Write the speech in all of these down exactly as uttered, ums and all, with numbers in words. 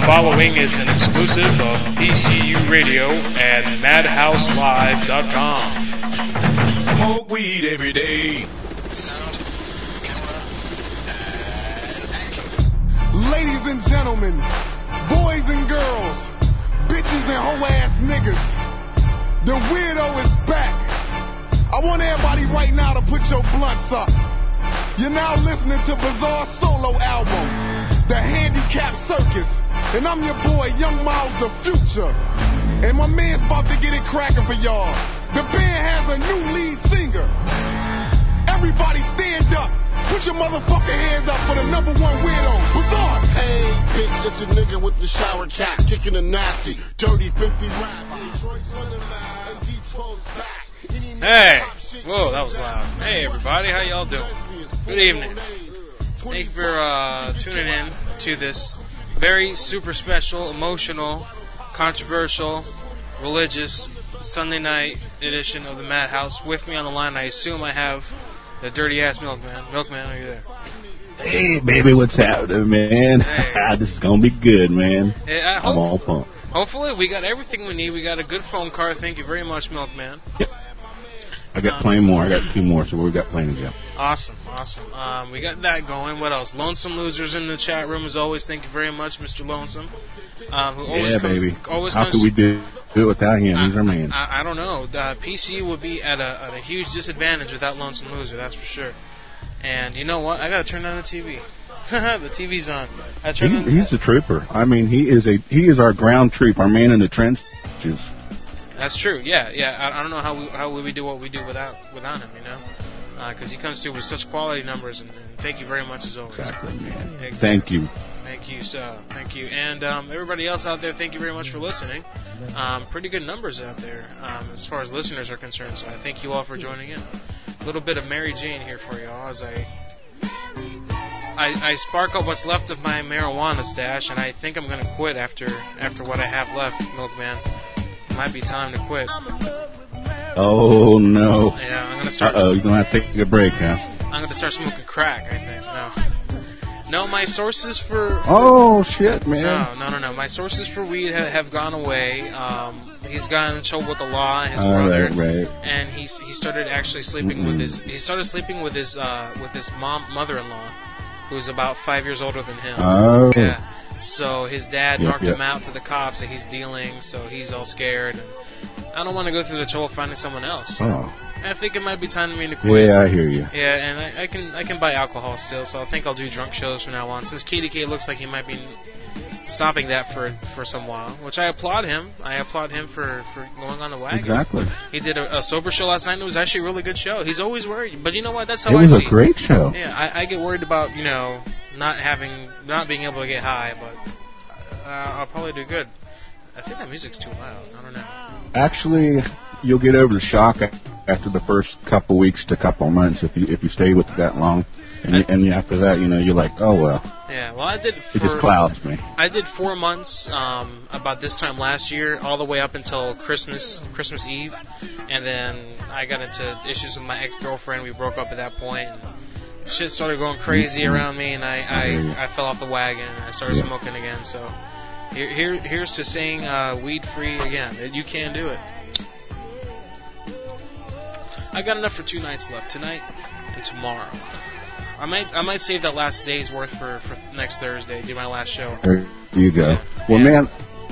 following is an exclusive of P C U Radio and Madhouse Live dot com. Smoke weed every day. Sound, camera, and action. Ladies and gentlemen, boys and girls, bitches and hoe-ass niggas, the weirdo is back. I want everybody right now to put your blunts up. You're now listening to Bizarre solo album, The Handicap Circus. And I'm your boy, Young Miles the Future. And my man's about to get it cracking for y'all. The band has a new lead singer. Everybody stand up. Put your motherfucking hands up for the number one weirdo, Bizarre. Hey, bitch, it's a nigga with the shower cap, kicking a nasty, dirty fifty rap. Detroit's on the map, and Detroit's back. Hey! Whoa, that was loud. Hey, everybody, how y'all doing? Good evening. Thank you for uh, tuning in to this very super special, emotional, controversial, religious Sunday night edition of the Madhouse. With me on the line, I assume I have the dirty-ass Milkman. Milkman, are you there? Hey, baby, what's happening, man? Hey. This is going to be good, man. Yeah, I I'm hope, all pumped. Hopefully, we got everything we need. We got a good phone card. Thank you very much, Milkman. Yep. I got um, plenty more. I got two more, so we've got plenty to go. Awesome, awesome. Um, we got that going. What else? Lonesome Losers in the chat room, as always. Thank you very much, Mister Lonesome. Um, who always yeah, comes, baby. Always How comes, could we do, do it without him? I, He's our man. I, I don't know. Uh, P C U would be at a, at a huge disadvantage without Lonesome Loser, that's for sure. And you know what? I got to turn down the T V. The T V's on. I turn he, on, he's a trooper. I mean, he is a he is our ground troop, our man in the trenches. That's true. Yeah, yeah. I, I don't know how we how we do what we do without without him. You know, because uh, he comes through with such quality numbers. And, and thank you very much as always. Exactly, man. Exactly. Thank you. Thank you, so thank you, and um, everybody else out there. Thank you very much for listening. Um, pretty good numbers out there um, as far as listeners are concerned. So I thank you all for joining in. A little bit of Mary Jane here for y'all as I. I, I spark up what's left of my marijuana stash, and I think I'm going to quit after after what I have left, Milkman. It might be time to quit. Oh, no. Yeah, I'm going to start... Uh-oh, you're going to have to take a break, huh? I'm going to start smoking crack, I think. No. No, my sources for... for oh, shit, man. No, no, no, no. My sources for weed have, have gone away. Um, he's gotten in trouble with the law, his All brother. right, right. And he's, he started actually sleeping Mm-mm. with his... He started sleeping with his, uh, with his mom, mother-in-law, who's about five years older than him. Oh. Yeah. So his dad yep, marked yep. him out to the cops that he's dealing, so he's all scared. And I don't want to go through the trouble of finding someone else. So Oh. I think it might be time for me to quit. Yeah, I hear you. Yeah, and I, I can I can buy alcohol still, so I think I'll do drunk shows from now on. Since K D K looks like he might be stopping that for for some while, which I applaud him. I applaud him for, for going on the wagon. Exactly. He did a, a sober show last night, and it was actually a really good show. He's always worried, but you know what? That's how it I was see a great show. Yeah, I, I get worried about, you know, not having, not being able to get high, but uh, I'll probably do good. I think that music's too loud. I don't know. Actually, you'll get over the shock after the first couple weeks to couple months if you if you stay with it that long, and, I, and after that, you know, you're like, oh well. Yeah, well, I did. For, it just clouds me. I did four months um, about this time last year, all the way up until Christmas, Christmas Eve, and then I got into issues with my ex-girlfriend. We broke up at that point. And shit started going crazy mm-hmm. around me, and I, I, I fell off the wagon, and I started yeah. smoking again. So here, here here's to saying uh, weed-free again. You can do it. I got enough for two nights left, tonight and tomorrow. I might I might save that last day's worth for, for next Thursday, do my last show. There you go. Yeah. Well, yeah. man.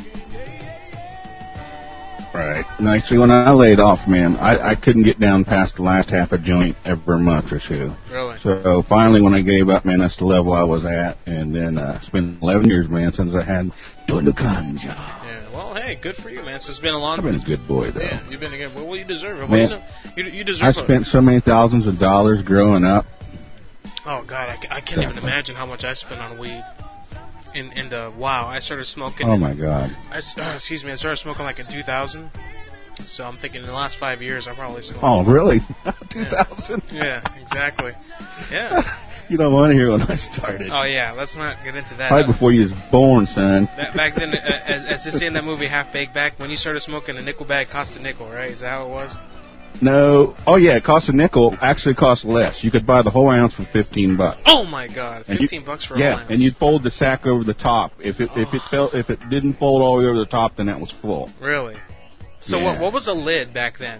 Right. Now, see, when I laid off, man, I, I couldn't get down past the last half a joint every month or two. Really? So finally, when I gave up, man, that's the level I was at. And then uh, it's been eleven years, man, since I had doing the ganja. Yeah. Well, hey, good for you, man. So it's been a long. I've been a good boy, though. Yeah, you've been a good boy. Well, you deserve it. Man, well, you, know, you, you deserve I it. spent so many thousands of dollars growing up. Oh God, I, I can't exactly. even imagine how much I spent on weed. In in the wow, I started smoking. Oh my God. I, uh, excuse me, I started smoking like in two thousand. So I'm thinking in the last five years I probably smoked. Oh really? two thousand? Yeah. yeah, exactly. Yeah. You don't want to hear when I started. Oh yeah, let's not get into that. Right before you was born, son. That, back then, uh, as, as they say in that movie Half Baked, back when you started smoking, a nickel bag cost a nickel, right? Is that how it was? No. Oh, yeah, it costs a nickel. Actually, it costs less. You could buy the whole ounce for fifteen bucks. Oh, my God. And fifteen you, bucks for a yeah, whole ounce. and you'd fold the sack over the top. If it if it fell if it didn't fold all the way over the top, then that was full. Really? So Yeah. what what was a lid back then?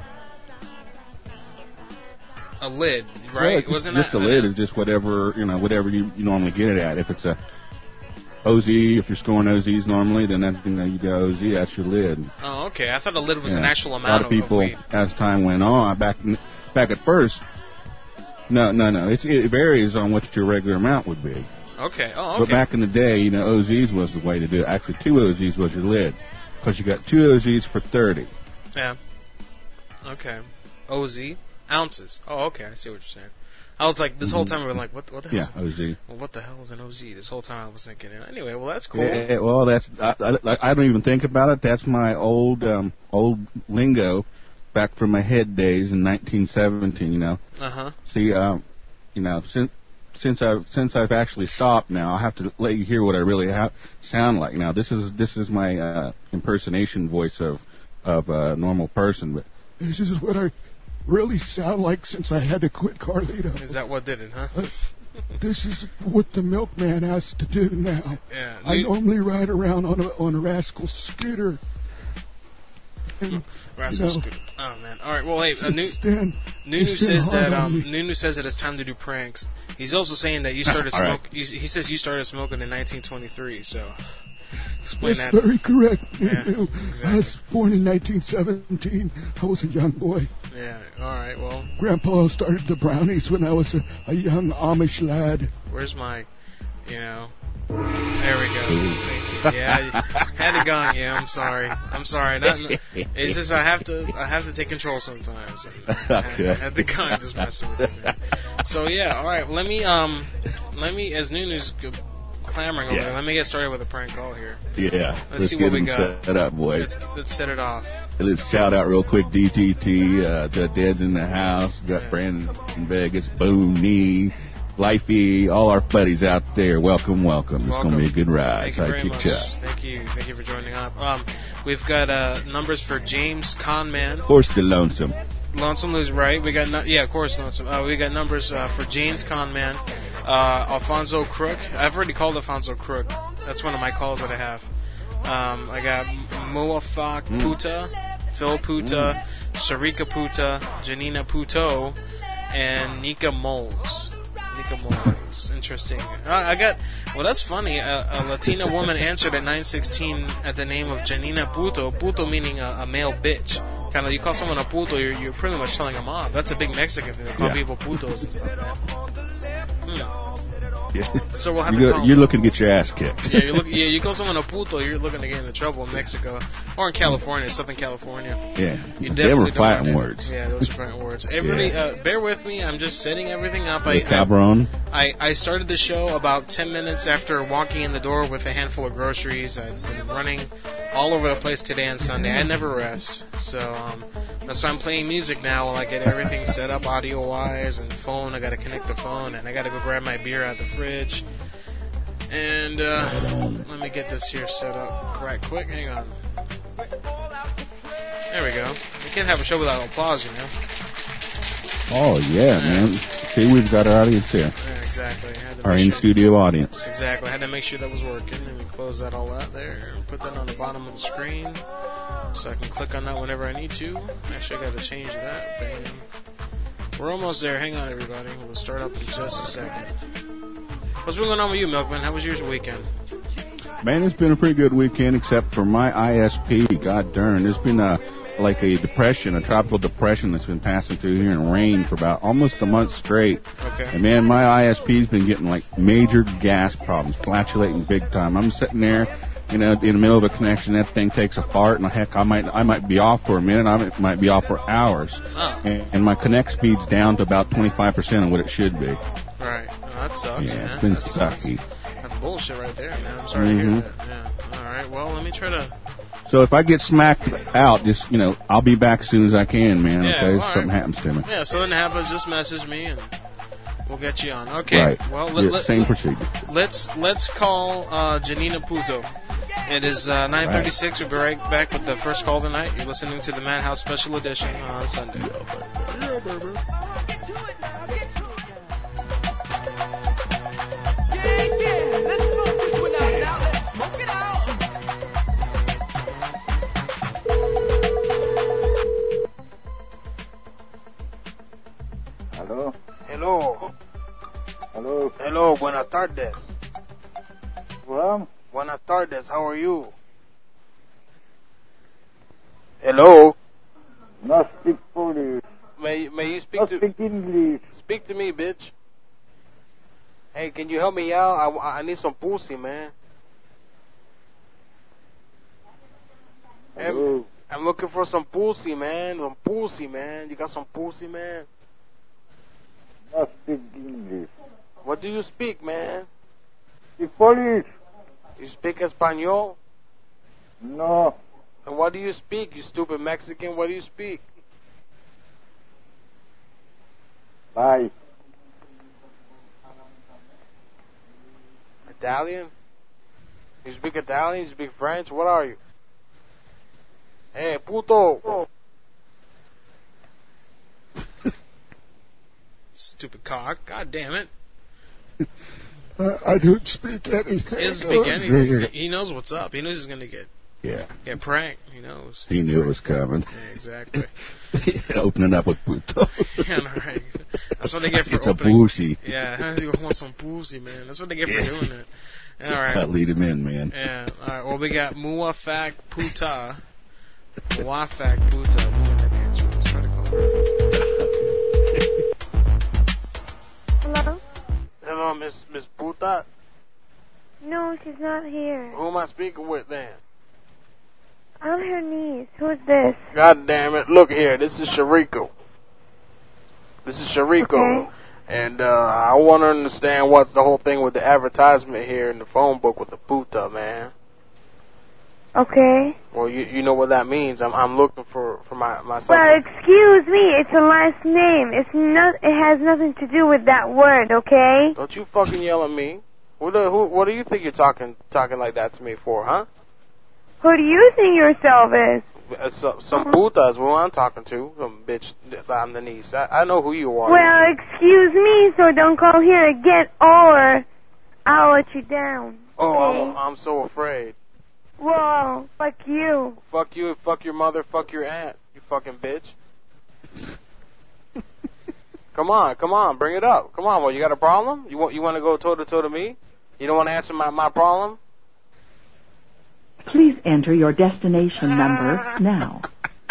A lid, right? Well, it's Wasn't just that, a lid is just whatever you know whatever you, you normally get it at. If it's a O Z, if you're scoring O Zs normally, then that, you know you got O Z. That's your lid. Oh, okay. I thought a lid was Yeah. an actual A amount lot of people, weight. as time went on, back back at first. No, no, no. It's, it varies on what your regular amount would be. Okay. Oh, But okay. back in the day, you know, O Zs was the way to do it. Actually, two O Zs was your lid, because you got two O Zs for thirty. Yeah. Okay. O Z ounces. Oh, okay. I see what you're saying. I was like, this whole time we were like, what? What the hell? Yeah, O Z. Well, what the hell is an O Z? This whole time I was thinking. Anyway, well, that's cool. Yeah, well, that's I, I, I don't even think about it. That's my old um, old lingo, back from my head days in nineteen seventeen. You know. Uh huh. See, um, you know, since since I've since I've actually stopped now, I have to let you hear what I really ha- sound like. Now, this is this is my uh, impersonation voice of of a normal person, but This is what I really sound like since I had to quit Carlito. Is that what did it, huh? Uh, this is what the milkman has to do now. Yeah. I you- normally ride around on a on a rascal scooter. And, Rascal you know, Scooter. Oh man. All right. Well, hey, uh, Nu- since then, Nunu it's been says hard that on um, me. Nunu says that it's time to do pranks. He's also saying that you started All right. smoking. He says you started smoking in nineteen twenty-three. So explain That's that. very correct. Yeah, You know, exactly. I was born in nineteen seventeen. I was a young boy. Yeah. All right. Well, Grandpa started the brownies when I was a, a young Amish lad. where's my, you know? There we go. Thank you. Yeah, I had it going. Yeah, I'm sorry. I'm sorry. Not, it's just I have to. I have to take control sometimes. Okay. I had the gun just messing with you. Man. So yeah. All right. Let me um. Let me as Nunu's g- clamoring over Yeah. there. Let me get started with a prank call here. yeah, Let's see get what we them got. set up, boys. Let's let's set it off. Let's shout out real quick, D T T, uh, the Dead's in the house. We got Yeah. Brandon in Vegas, Boom, Me, Lifey, all our buddies out there. Welcome, welcome. It's Welcome. going to be a good ride. Thank you very Sidekick much. Chuck. Thank you. Thank you for joining up. Um, we've got uh numbers for James Conman. Of course, the Lonesome. Lonesome is right. We got no, yeah, of course, Lonesome. Uh, we got numbers uh, for James Conman, uh, Alfonso Crook. I've already called Alfonso Crook. That's one of my calls that I have. Um, I got Moafak Mm. Puta, Phil Puta, Sharika Puta, Janina Puto, and Nika Moles. Nika Moles. Interesting. Uh, I got. Well, that's funny. A, a Latina woman answered at nine sixteen at the name of Janina Puto. Puto meaning a, a male bitch. Kind of, you call someone a puto, you're, you're pretty much telling them off. That's a big Mexican thing. They call Yeah. people putos and stuff, man. Hmm. Yeah. So we'll have you to go, call you're them. looking to get your ass kicked. Yeah, you look. Yeah, you call someone a puto, you're looking to get into trouble in Mexico or in California, Southern California. yeah. You They definitely were don't fighting want to- words. Yeah, those are fighting words. Everybody, uh, bear with me. I'm just setting everything up. I, The cabron. I I started the show about ten minutes after walking in the door with a handful of groceries. I've been running all over the place today and Sunday. I never rest, so um, that's why I'm playing music now while I get everything set up audio-wise and phone. I got to connect the phone and I got to go grab my beer out the fridge. And uh, let me get this here set up right quick. Hang on. There we go. We can't have a show without applause, you know. Oh, yeah, man. See, we've got our audience here. Yeah, exactly. I had to Our make sure- in-studio audience. Exactly. I had to make sure that was working. Let me close that all out there. Put that on the bottom of the screen so I can click on that whenever I need to. Actually, I got to change that. Bam. We're almost there. Hang on, everybody. We'll start up in just a second. What's been going on with you, Milkman? How was yours weekend? Man, it's been a pretty good weekend, except for my I S P. God darn, there's been a like a depression, a tropical depression that's been passing through here in rain for about almost a month straight. Okay. And man, my I S P's been getting like major gas problems, flatulating big time. I'm sitting there, you know, in the middle of a connection, that thing takes a fart, and heck, I might I might be off for a minute, I might, might be off for hours. Oh. And, and my connect speed's down to about twenty-five percent of what it should be. Right. Well, that sucks, Yeah, man. it's been That sucks. sucky. That's bullshit right there, man. I'm sorry Mhm. to hear that. Yeah. All right. Well, let me try to. So if I get smacked out, just, you know, I'll be back as soon as I can, man, Yeah, okay? all If right. something happens to me. Yeah. So then happens. Just message me and we'll get you on. Okay. Right. Well, let, Yeah, let, same procedure. let's let's call uh, Janina Puto. It is uh, nine thirty-six. We'll be right back with the first call of the night. You're listening to the Madhouse Special Edition on Sunday. Yeah, baby. Yeah, yeah. Let's smoke this one out now. Let's smoke it out. Hello. Hello. Hello. Hello. Buenas tardes. Well, Buenas tardes. How are you? Hello. not speak Polish. May may you speak Not to speak English. speak to me, bitch? Hey, can you help me out? I, I need some pussy, man. Hello. I'm, I'm looking for some pussy, man. Some pussy, man. You got some pussy, man? Not speak English. What do you speak, man? Speak Polish. You speak Espanol? No. And what do you speak, you stupid Mexican? What do you speak? Bye. Italian? You speak Italian? You speak French? What are you? Hey, puto! Stupid cock. God damn it. Uh, I don't speak anything. He doesn't speak anything. He knows what's up. He knows he's going to get Yeah. get pranked. He knows. He knew it was coming. Yeah, exactly. Opening up with puto. Yeah, right. That's what they get for It's opening. a pussy. Yeah, you want some pussy, man. That's what they get for doing it. All right. Gotta lead him in, man. Yeah. All right. Well, we got Muafak Puta. Muafak Puta. Who didn't answer? Let's try to call her. Hello? Hello, Miss Miss Puta? No, she's not here. Who am I speaking with then? I'm her niece. Who's this? God damn it. Look here, this is Shariko. This is Shariko. Okay. And uh, I want to understand what's the whole thing with the advertisement here in the phone book with the puta, man. Okay. Well, you you know what that means. I'm I'm looking for, for my myself. Well, excuse me. It's a last name. It's not. It has nothing to do with that word. Okay. Don't you fucking yell at me. Who do, who, what do you think you're talking talking like that to me for, huh? Who do you think yourself is? Uh, so, some puta is who I'm talking to. Some bitch, I'm the niece. I, I know who you are. Well, excuse me. So don't call here again, or I'll let you down. Oh, okay? I'm, I'm so afraid. Whoa, fuck you. Fuck you, fuck your mother, fuck your aunt, you fucking bitch. Come on, come on, bring it up. Come on, well, you got a problem? You want you want to go toe to toe to me? You don't want to answer my, my problem? Please enter your destination number now.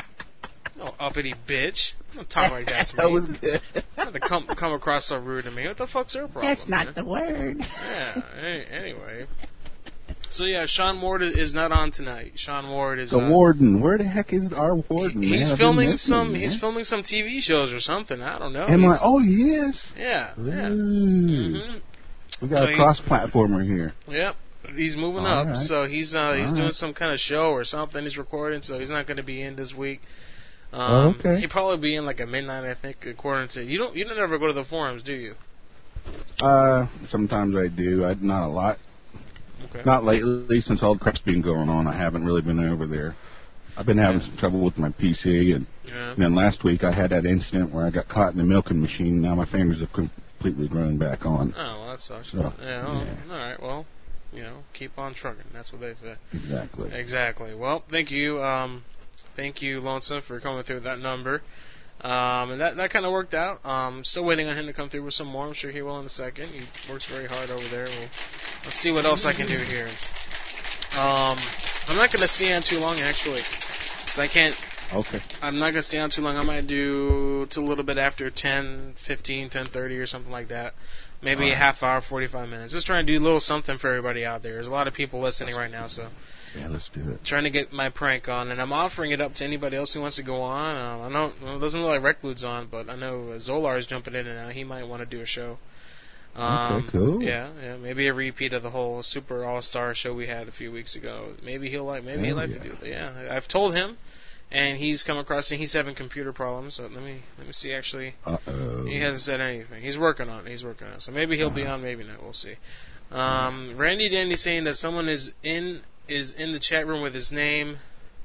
No uppity bitch. Don't talk like that to me. That was good. Not to come come across so rude to me. What the fuck's her problem? That's not man? the word. Yeah. Any, anyway. So yeah, Sean Ward is not on tonight. Sean Ward is The uh, warden. Where the heck is our warden, man? He's I've been filming missing some. him, man. He's filming some T V shows or something. I don't know. Am he's, I? Oh, he is. Yeah. Yeah. Ooh. Mm-hmm. We got So a cross-platformer here. Yep. He's moving All up. right. So he's uh, he's All doing right. some kind of show or something. He's recording, so he's not going to be in this week. Um, Oh, okay. He'll probably be in like at midnight, I think, according to you. Don't you don't ever go to the forums, do you? Uh, sometimes I do. I not a lot. Okay. Not lately, since all the crap's been going on. I haven't really been over there. I've been having some trouble with my P C, and, Yeah. and then last week I had that incident where I got caught in the milking machine. Now my fingers have completely grown back on. Oh, well, that sucks. So, yeah, well, yeah. all right. Well, you know, keep on trucking. That's what they say. Exactly. Exactly. Well, thank you, um, thank you, Lonesome, for coming through with that number. Um, and that that kind of worked out. Um, still waiting on him to come through with some more. I'm sure he will in a second. He works very hard over there. We'll, let's see what else I can do here. Um, I'm not going to stay on too long, actually, because I can't. Okay. I'm not going to stay on too long. I might do till a little bit after ten, fifteen, ten thirty or something like that. Maybe All right. a half hour, forty-five minutes. Just trying to do a little something for everybody out there. There's a lot of people listening right now, so Yeah, let's do it. trying to get my prank on, and I'm offering it up to anybody else who wants to go on. Um, I know well, it doesn't look like Reclude's on, but I know Zolar is jumping in and out. He might want to do a show. Um, Okay, cool. Yeah, yeah, maybe a repeat of the whole Super All Star show we had a few weeks ago. Maybe he'll like. Maybe he'd Hell like yeah. to do it. Yeah, I've told him, and he's come across and he's having computer problems. So let me let me see. Actually, Uh-oh. he hasn't said anything. He's working on it. He's working on it. So maybe he'll be on. Maybe not. We'll see. Um, Randy Dandy saying that someone is in is in the chat room with his name.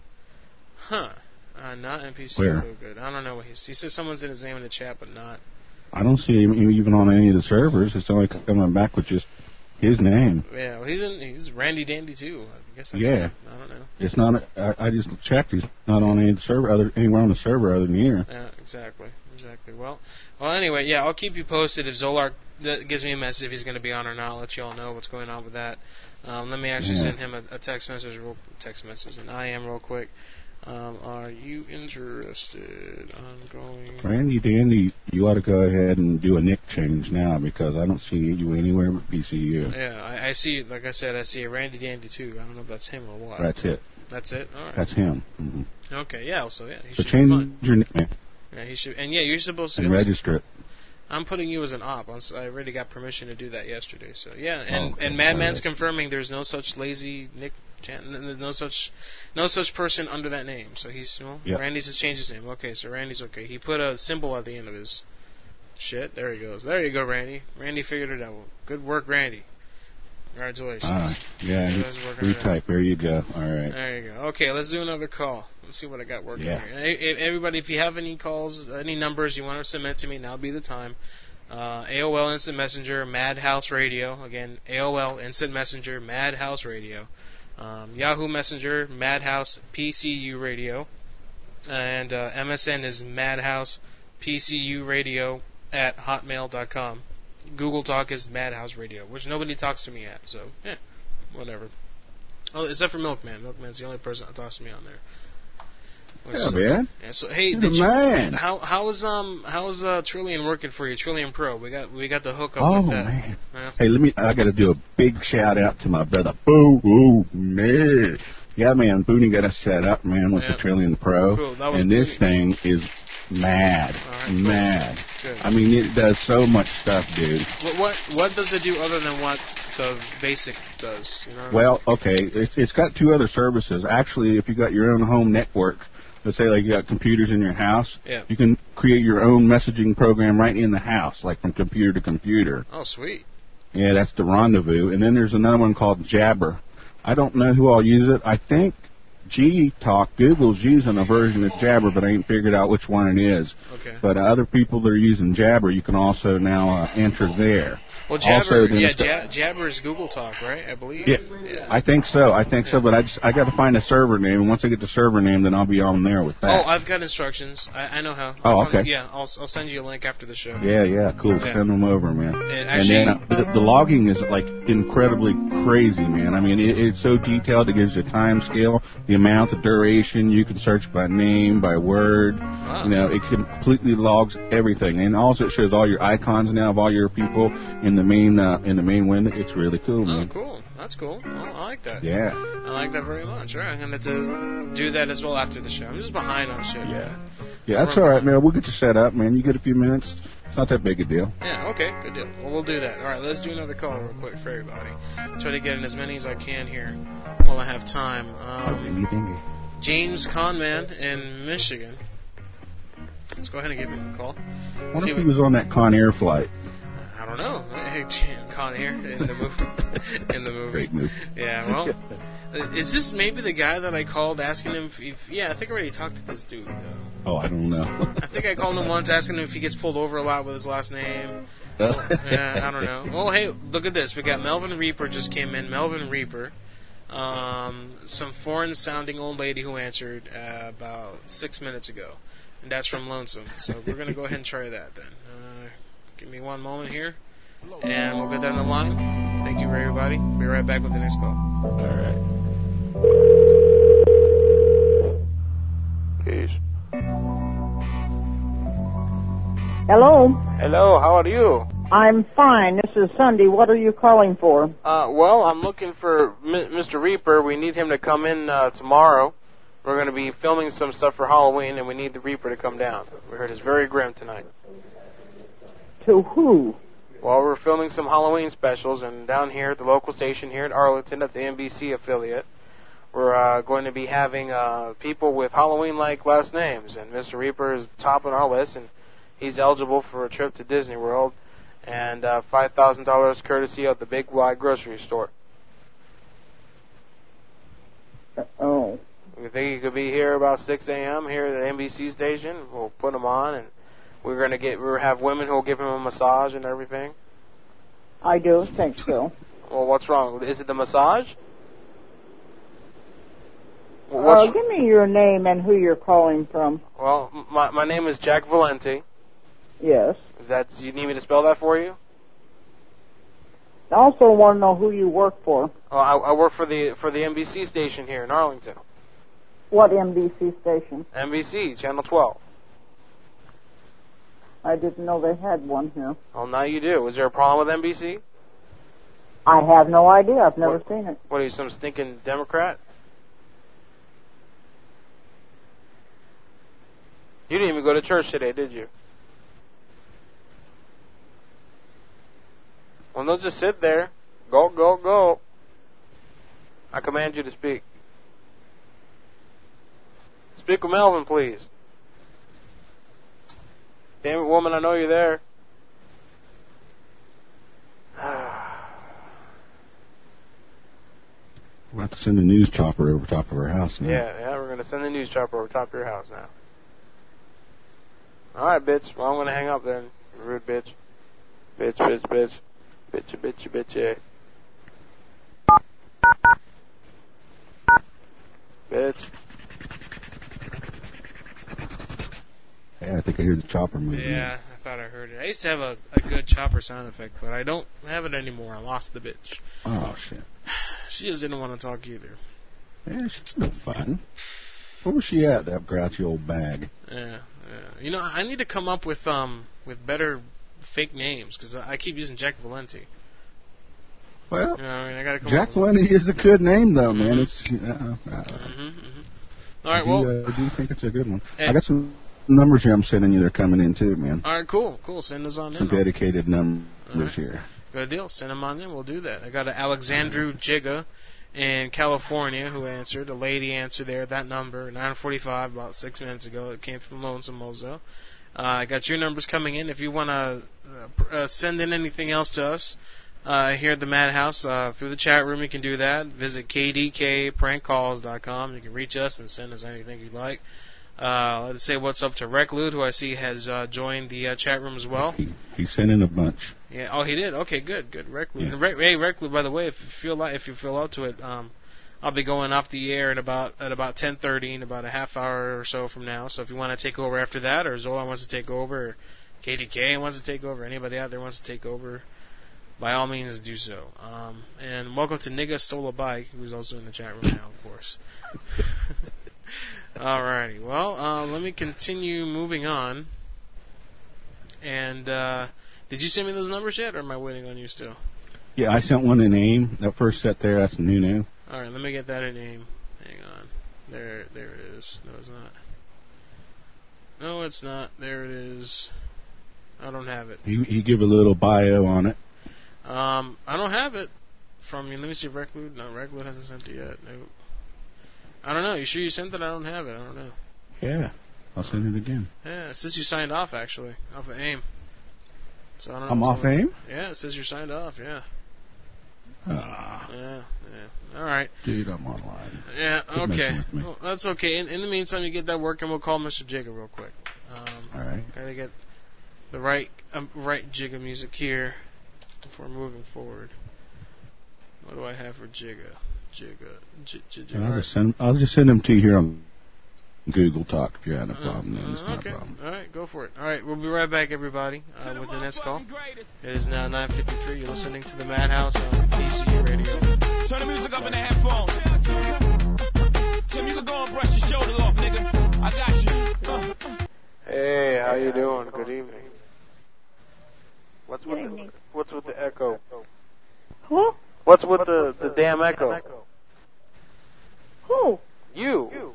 Huh. Uh, not N P C. Where? Oh, good. I don't know what he's. He says someone's in his name in the chat, but not. I don't see him even on any of the servers. It's only coming back with just his name. Yeah, well, he's in. He's Randy Dandy too. I guess that's Yeah. him. I don't know. It's not. I, I just checked. He's not on any of the server, other anywhere on the server other than here. Yeah, exactly, exactly. Well, well. Anyway, yeah, I'll keep you posted if Zolar th- gives me a message if he's going to be on or not. I'll let you all know what's going on with that. Um, let me actually Yeah. send him a, a text message, real text message, and I am real quick. Um, are you interested on going? Randy Dandy, you ought to go ahead and do a nick change now because I don't see you anywhere but P C U. Yeah, I, I see. Like I said, I see a Randy Dandy too. I don't know if that's him or what. That's it. That's it. All right. That's him. Mm-hmm. Okay. Yeah. So yeah, he So should change be fine. your nickname Yeah, he should. And yeah, you're supposed to and register it. I'm putting you as an op. I already got permission to do that yesterday. So yeah, and Oh, okay. and Madman's Alright. confirming there's no such lazy Nick, Chan- no such, no such person under that name. So he's well, Yep. Randy's has changed his name. Okay, so Randy's okay. He put a symbol at the end of his shit. There he goes. There you go, Randy. Randy figured it out. Good work, Randy. Congratulations. Ah, yeah, You guys are working it out. retype. There you go. All right. There you go. Okay, let's do another call. Let's see what I got working Yeah. here. Hey, hey, everybody, if you have any calls, any numbers you want to submit to me, now would be the time. Uh, A O L Instant Messenger, Madhouse Radio. Again, A O L Instant Messenger, Madhouse Radio. Um, Yahoo Messenger, Madhouse P C U Radio. And uh, M S N is Madhouse P C U Radio at hotmail dot com. Google Talk is Madhouse Radio, which nobody talks to me at, so, yeah, whatever. Oh, except for Milkman. Milkman's the only person that talks to me on there. Which Yeah, sucks. man. Yeah, so hey, You're did the you, man. how how is um how is uh Trillion working for you? Trillion Pro, we got we got the hookup Oh with that. man. Yeah. Hey, let me. I got to do a big shout out to my brother Boo. Boo, man. Yeah, man. Booney got us set up, man, with Yeah. the Trillion Pro, Cool. That was and this Booney. thing is mad, All right, cool. mad. Good. I mean, it does so much stuff, dude. What what what does it do other than what the basic does? You know what I mean? Well, okay, it's, it's got two other services. Actually, if you got your own home network, let's say like you got computers in your house, Yeah. you can create your own messaging program right in the house, like from computer to computer. Oh, sweet. Yeah, that's the Rendezvous. And then there's another one called Jabber. I don't know who all use it. I think G Talk, Google's using a version of Jabber, but I ain't figured out which one it is. Okay. But uh, other people that are using Jabber, you can also now uh, enter there. Well, Jabber, Also, then yeah, it's got- Ja- Jabber is Google Talk, right? I believe. Yeah, I think so. I think so, but I just I got to find a server name, and once I get the server name, then I'll be on there with Oh, that. I've got instructions. I, I know how. Oh, I'll- okay. Yeah, I'll I'll send you a link after the show. Yeah, yeah, cool. Yeah. Send them over, man. And actually- and then uh, the, the logging is like incredibly crazy, man. I mean, it, it's so detailed. It gives you time scale, the amount, the duration. You can search by name, by word. Wow. You know, it completely logs everything, and also it shows all your icons now of all your people in the main uh, in the main window. It's really cool, Oh, man. cool. That's cool. Oh, I like that. Yeah. I like that very much. All right, I'm going to do that as well after the show. I'm just behind on shit. Yeah. Yeah, that's all right, man. We'll get you set up, man. You get a few minutes. It's not that big a deal. Yeah, okay, good deal. Well, we'll do that. All right, let's do another call real quick for everybody. Try to get in as many as I can here while I have time. Um, James Conman in Michigan. Let's go ahead and give him a call. I wonder See if what- he was on that Con Air flight. I don't know. Hey, Con Air in the movie. In the movie. Great movie. Yeah, well, uh, is this maybe the guy that I called asking him if, if yeah, I think I already talked to this dude, though. Oh, I don't know. I think I called him once asking him if he gets pulled over a lot with his last name. Yeah, I don't know. Oh, hey, look at this. We got Melvin Reaper just came in. Melvin Reaper. Um, some foreign-sounding old lady who answered uh, about six minutes ago. And that's from Lonesome. So we're going to go ahead and try that then. Uh, give me one moment here. And we'll get that on the line. Thank you, everybody. Be right back with the next call. All right. Peace. Hello. Hello, how are you? I'm fine. This is Sunday. What are you calling for? Uh, well, I'm looking for M- Mister Reaper. We need him to come in uh, tomorrow. We're going to be filming some stuff for Halloween, and we need the Reaper to come down. We heard it's very grim tonight. To who? Well, we're filming some Halloween specials, and down here at the local station here at Arlington at the N B C affiliate, we're uh, going to be having uh, people with Halloween-like last names, and Mister Reaper is top on our list, and he's eligible for a trip to Disney World, and uh, five thousand dollars courtesy of the Big Y grocery store. could be here about six a.m. here at the N B C station. We'll put him on, and we're gonna get we'll have women who'll give him a massage and everything. I do think so. Well, what's wrong? Is it the massage? Well, Uh, what's, give me your name and who you're calling from. well, m- my my name is Jack Valenti. Yes. Is that you need me to spell that for you? I also want to know who you work for. Oh, I, I work for the for the N B C station here in Arlington. What N B C station? N B C Channel twelve. I didn't know they had one here. Oh, now you do. Is there a problem with N B C? I have no idea. I've never What? seen it. What are you, some stinking Democrat? You didn't even go to church today, did you? Well, don't just sit there. Go, go, go. I command you to speak. Speak with Melvin, please. Damn it, woman, I know you're there. We'll have to send a news chopper over top of our house now. Yeah, yeah, we're going to send the news chopper over top of your house now. All right, bitch. Well, I'm going to hang up then. Rude bitch. Bitch, bitch, bitch. Bitch, bitch, bitch, yeah. Bitch. Hey, I think I hear the chopper moving. Yeah, I thought I heard it. I used to have a, a good chopper sound effect, but I don't have it anymore. I lost the bitch. Oh, shit. She just didn't want to talk either. Yeah, she's no fun. Where was she at, that grouchy old bag? Yeah, yeah. You know, I need to come up with um with better fake names, because I keep using Jack Valenti. Well, you know, I mean, I gotta come Jack up with Valenti is a good name, though, Mm-hmm. man. It's. Uh, uh, Mm-hmm, mm-hmm. All right, I do, well, uh, I do think it's a good one. Hey. I got some numbers here I'm sending you. They're coming in too, man. all right, cool, cool. Send us on Some in. dedicated numbers All right. here. Good deal. Send them on in. We'll do that. I got an Alexandru Jigga in California who answered. A lady answered there. That number, nine forty-five, about six minutes ago. It came from Lonesome Mozo. Uh, I got your numbers coming in. If you want to uh, pr- uh, send in anything else to us uh, here at the Madhouse uh, through the chat room, you can do that. Visit k d k prank calls dot com. You can reach us and send us anything you'd like. Uh, let's say what's up to Reclude, who I see has uh, joined the uh, chat room as well. He, he sent in a bunch. Yeah. Oh, he did. Okay, good, good. Reclude. Yeah. And Re- hey, Reclude. By the way, if you feel like if you feel up to it, um, I'll be going off the air at about at about ten thirty in about a half hour or so from now. So if you want to take over after that, or Zola wants to take over, or K D K wants to take over, anybody out there wants to take over, by all means do so. Um, and welcome to Nigga Stole a Bike, who's also in the chat room now, of course. Alrighty. Well, uh, let me continue moving on. And uh, did you send me those numbers yet, or am I waiting on you still? Yeah, I sent one in AIM. That first set there, that's new new. All right, let me get that in AIM. Hang on. There, there it is. No, it's not. No, it's not. There it is. I don't have it. He he give a little bio on it. Um, I don't have it from you. Let me see if Reclude. No, Reclude hasn't sent it yet. No. I don't know. You sure you sent it? I don't have it. I don't know. Yeah, I'll send it again. Yeah, it says you signed off actually, off of AIM. So I don't know I'm what's off going on. AIM? Yeah, it says you're signed off. Yeah. Ah, Yeah, yeah. All right. dude, I'm online. Yeah, Quit okay. messing with me. Well, that's okay. In, in the meantime, you get that working. We'll call Mister Jigga real quick. Um, All right. Gotta get the right um, right Jigga music here before moving forward. What do I have for Jigga? Jigga. J- j- j- I'll alright. just send I'll just send them to you here on Google Talk if you're having a Uh, problem. then it's uh, not okay. a problem. All right, go for it. All right, we'll be right back, everybody, uh, with the next call. It is now nine fifty-three. You're listening to the Madhouse on P C U Radio. Turn the music up in the headphones. Tim, you can go and brush your shoulder off, nigga. I got you. Uh. Hey, how you doing? Good evening. What's with Good the, evening. what's with the echo? Who? What's with the, the damn echo? Who? You.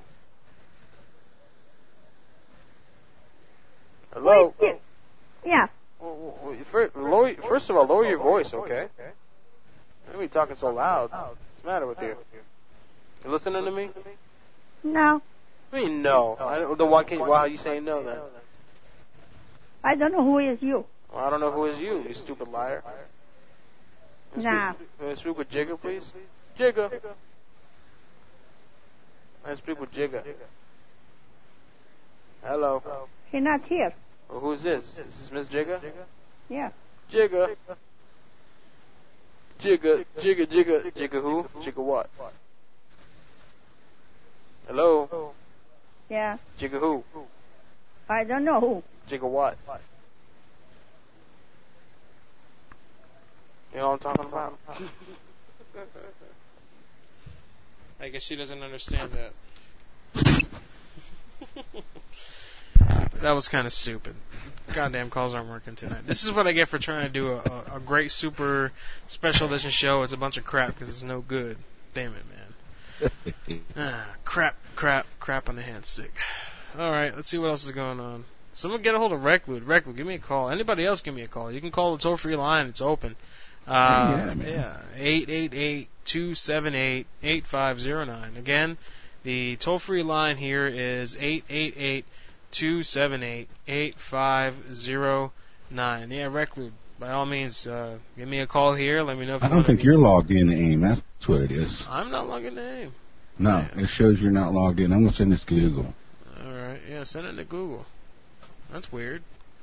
Hello. Wait, yeah. Well, well, First, lower, first of all, lower your voice, okay? Why are you talking so loud? What's the matter with you? You listening to me? No. I mean, no. I don't, then why can't? Why are you saying no then? I don't know who is you. Well, I don't know who is you, you stupid liar. Nah. Can I speak with Jigga, please? Jigga. I speak with Jigga. Hello. He's not here. Well, who's this? Is this Miss Jigga? Yeah. Jigga. Jigga, Jigga, Jigga, Jigga who? Jigga what? Hello? Yeah. Jigga who? I don't know who. Jigga what? You know what I'm talking about? I guess she doesn't understand that. That was kind of stupid. Goddamn calls aren't working tonight. This is what I get for trying to do a, a, a great super special edition show. It's a bunch of crap because it's no good. Damn it, man. ah, crap, crap, crap on the hand stick. All right, let's see what else is going on. Someone get a hold of Reclude. Reclude, give me a call. Anybody else, give me a call. You can call the toll-free line. It's open. Uh, yeah, yeah, eight eight eight, two seven eight, eight five zero nine. Again, the toll-free line here is eight eight eight, two seven eight, eight five zero nine. Yeah, Reclude, by all means, uh, give me a call here. Let me know if you I don't think you're logged in to AIM. That's what it is. I'm not logging in. AIM. No, yeah. It shows you're not logged in. I'm going to send this to Google. All right, yeah, send it to Google. That's weird.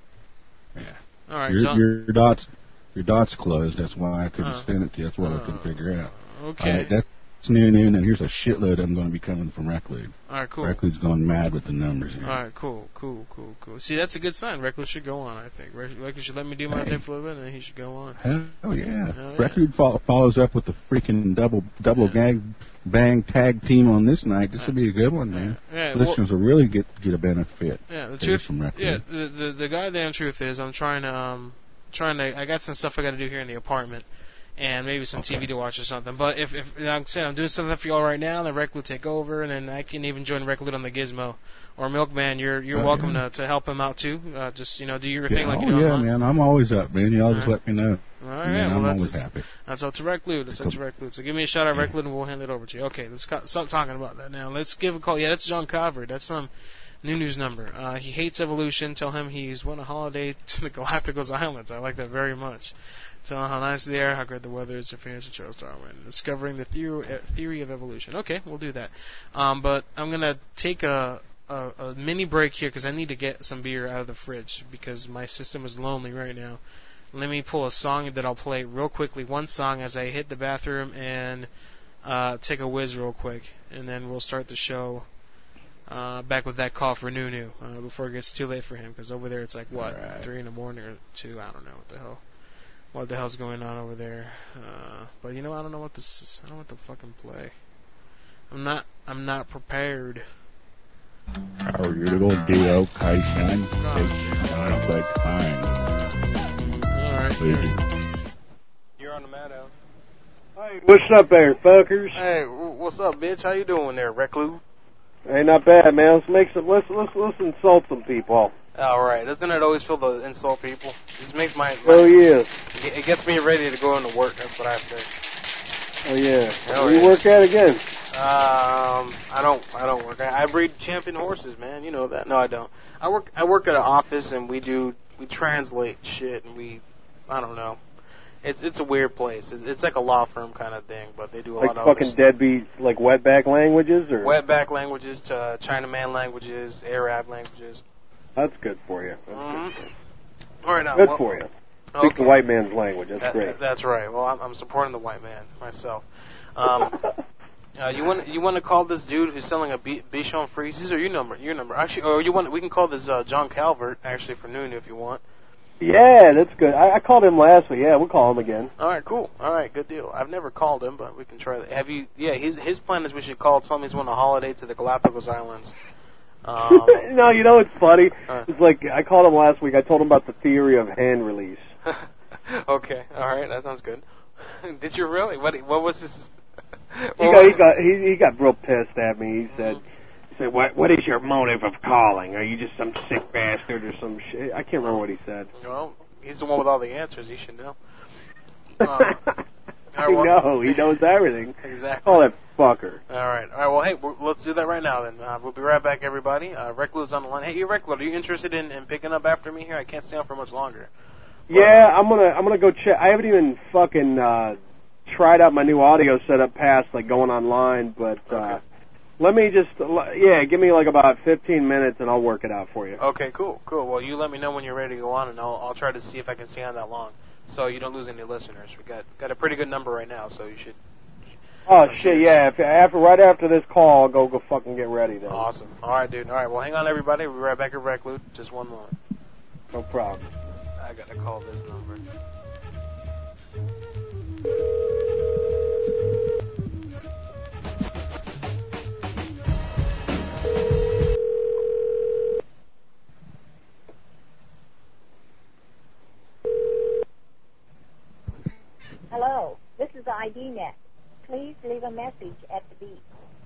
Yeah. All right, your, John. your dots, your dots closed. That's why I couldn't Uh, send it to you. That's what uh, I couldn't figure out. Okay. All right, that's new, new, and here's a shitload I'm going to be coming from Reclude. All right, cool. Reclude's going mad with the numbers here. All right, cool, cool, cool, cool. See, that's a good sign. Recluse should go on, I think. Recluse should let me do my Hey. thing for a little bit, and then he should go on. Hell yeah. Hell yeah. Reclude fo- follows up with the freaking double double Yeah. gang bang tag team on this night. This will be a good one, man. Yeah, well- Listeners will really get get a benefit. Yeah, the Hey, truth. from Reclude. Yeah, the, the the goddamn truth is, I'm trying to um trying to. I got some stuff I got to do here in the apartment, and maybe some T V to watch or something. But if if like I said, I'm doing something for y'all right now, then Reclude will take over, and then I can even join Reclude on the Gizmo or Milkman. You're you're Oh, welcome yeah. to to help him out too. Uh, just you know, do your Yeah, thing like you oh do yeah, online. man. I'm always up, man. Y'all just All let me know. All right, Man, well, I'm that's always it's- happy. That's up to Reclude. That's up to Reclude. So give me a shout out, Reclude, and we'll hand it over to you. Okay, let's co- stop talking about that now. Let's give a call. Yeah, that's John Cover. That's some new news number. Uh, he hates evolution. Tell him he's won a holiday to the Galapagos Islands. I like that very much. Tell him how nice they are, how great the weather is, their fans, and Charles Darwin. Discovering the theory, uh, theory of evolution. Okay, we'll do that. Um, but I'm going to take a, a, a mini break here because I need to get some beer out of the fridge because my system is lonely right now. Let me pull a song that I'll play real quickly. One song as I hit the bathroom and uh, take a whiz real quick. And then we'll start the show uh, back with that call for Nunu uh, before it gets too late for him. Because over there it's like, what, Right. three in the morning or two? I don't know what the hell. What the hell's going on over there? Uh, but you know, I don't know what this is. I don't know what to fucking play. I'm not. I'm not prepared. How are you gonna do, okay, son? It's not a good time. All right. Baby. You're on the Madhouse. Hey, what's up there, fuckers? Hey, w- what's up, bitch? How you doing there, Recluse? Hey, not bad, man. Let's make some. Let's let's let's insult some people. All right. Doesn't it always feel to insult people? It just makes my, my. Oh yeah. It gets me ready to go into work. That's what I say. Oh yeah. Hell Where you yeah. work at again? Um, I don't. I don't work. I, I breed champion horses, man. You know that. No, I don't. I work. I work at an office, and we do. We translate shit, and we. I don't know. It's it's a weird place. It's, it's like a law firm kind of thing, but they do a Like lot of fucking deadbeat, like wetback languages, or wetback languages, uh, Chinaman languages, Arab languages. that's good for you. That's Mhm. good. All right, now. Good well, for you. Speak Okay. the white man's language. That's That- great. That's right. Well, I'm, I'm supporting the white man myself. Um, uh, you want you want to call this dude who's selling a B- Bichon Frise? These are your number. Your number. Actually, or you want we can call this uh, John Calvert actually for noon if you want. Yeah, that's good. I, I called him last week. Yeah, we'll call him again. All right, cool. All right, good deal. I've never called him, but we can try that. Have you? Yeah, his his plan is we should call. Tell him he's won a holiday to the Galapagos Islands. Um, no, you know it's funny. Uh. It's like I called him last week. I told him about the theory of hand release. okay, all right, that sounds good. Did you really? What what was this? He got he got he, he got real pissed at me. He said, he said, "What what is your motive of calling? Are you just some sick bastard or some shit?" I can't remember what he said. Well, he's the one with all the answers. He should know. Uh, all I right, well- know he knows everything. Exactly. Call that fucker. All right, all right. Well, hey, we're, let's do that right now. Then uh, we'll be right back, everybody. Uh, Reclude's on the line. Hey, you Reclude, are you interested in, in picking up after me here? I can't stay on for much longer. Yeah, I'm gonna I'm gonna go check. I haven't even fucking uh, tried out my new audio setup past like going online, but uh, Let me just, yeah, give me like about fifteen minutes and I'll work it out for you. Okay, cool, cool. Well, you let me know when you're ready to go on, and I'll I'll try to see if I can stay on that long, so you don't lose any listeners. We got got a pretty good number right now, so you should. Oh shit, yeah. If after right after this call, I'll go go fucking get ready then. Awesome. All right, dude. All right. Well, hang on, everybody. We'll be right back at Reclute. Just one moment. No problem. I gotta call this number. Hello, this is I D net. Please leave a message at the beep.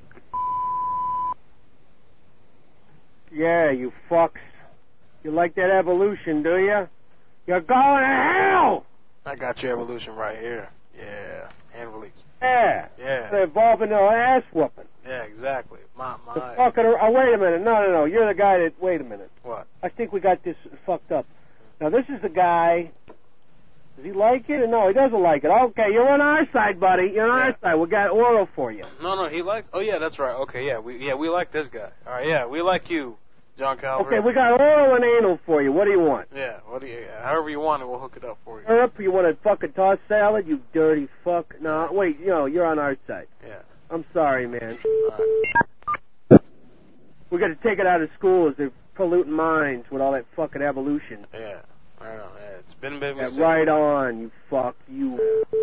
Yeah, you fucks. You like that evolution, do you? You're going to hell! I got your evolution right here. Yeah. Hand release. Yeah. Yeah. They evolve into an ass whooping. Yeah, exactly. My, my. The fucking, oh, wait a minute. No, no, no. You're the guy that, wait a minute. What? I think we got this fucked up. Now, this is the guy. Does he like it or no? He doesn't like it. Okay, you're on our side, buddy. You're on Yeah. our side. We got oral for you. No, no, he likes. Oh, yeah, that's right. Okay, yeah, we yeah we like this guy. All right, yeah, we like you, John Calvert. Okay, we got oral and anal for you. What do you want? Yeah, what do you? However you want it, we'll hook it up for you. Herb, you want a fucking tossed salad? You dirty fuck. No, wait. You know, you're on our side. Yeah. I'm sorry, man. All right. We got to take it out of schools. They're polluting minds with all that fucking evolution. Yeah. Right on. Yeah, it's been a bit of a Yeah, mistake. right on, you fuck. You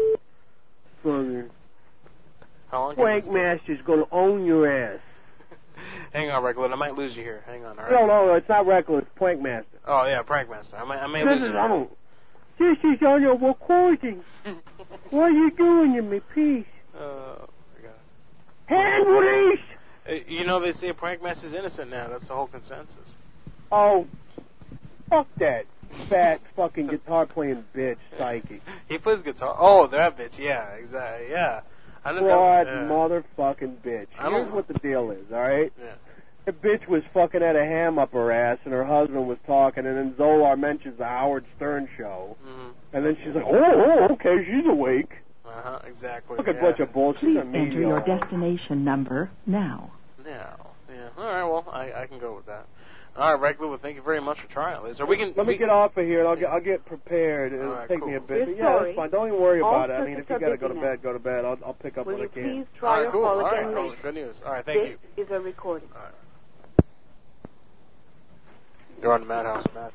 fucking. How long? can Wank this- Master's gonna own your ass. Hang on, Reckless. I might lose you here. Hang on. All right. No, no, it's not Reckless. It's Plank Master. Oh yeah, Prank Master. I may I may This lose is you. on. This is on your recording. What are you doing, you me piece? Oh my God. Hand release. Uh, You know they say Prank Master's innocent now. That's the whole consensus. Oh, fuck that fat fucking guitar playing bitch, psychic. He plays guitar. Oh, that bitch. Yeah, exactly. Yeah. I know Broad that. Yeah. motherfucking bitch. I don't- Here's what the deal is, alright? Yeah. The bitch was fucking at a ham up her ass, and her husband was talking, and then Zolar mentions the Howard Stern show, Mhm. and then she's like, oh, oh okay, she's awake. Uh huh. Exactly. Fucking yeah. bunch of bullshit. Please She's a enter your media. destination number now. Yeah. Yeah. All right. Well, I I can go with that. All right, Reckless. Well, thank you very much for trying this. Or we can. Let we, me get off of here, and I'll get I'll get prepared. It'll All right, take cool. me a bit. We're But yeah, sorry. that's fine. Don't even worry All about it. I mean, if you circuits are gotta go to busy bed, go to bed. I'll I'll pick up Will when you I can. please All try right. your Cool. call All right. again Cool. later? Good news. All right. Thank This you. is a recording. All right. You're on the Madhouse, Matt.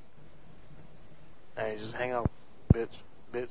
Hey, just hang out, bitch, bitch.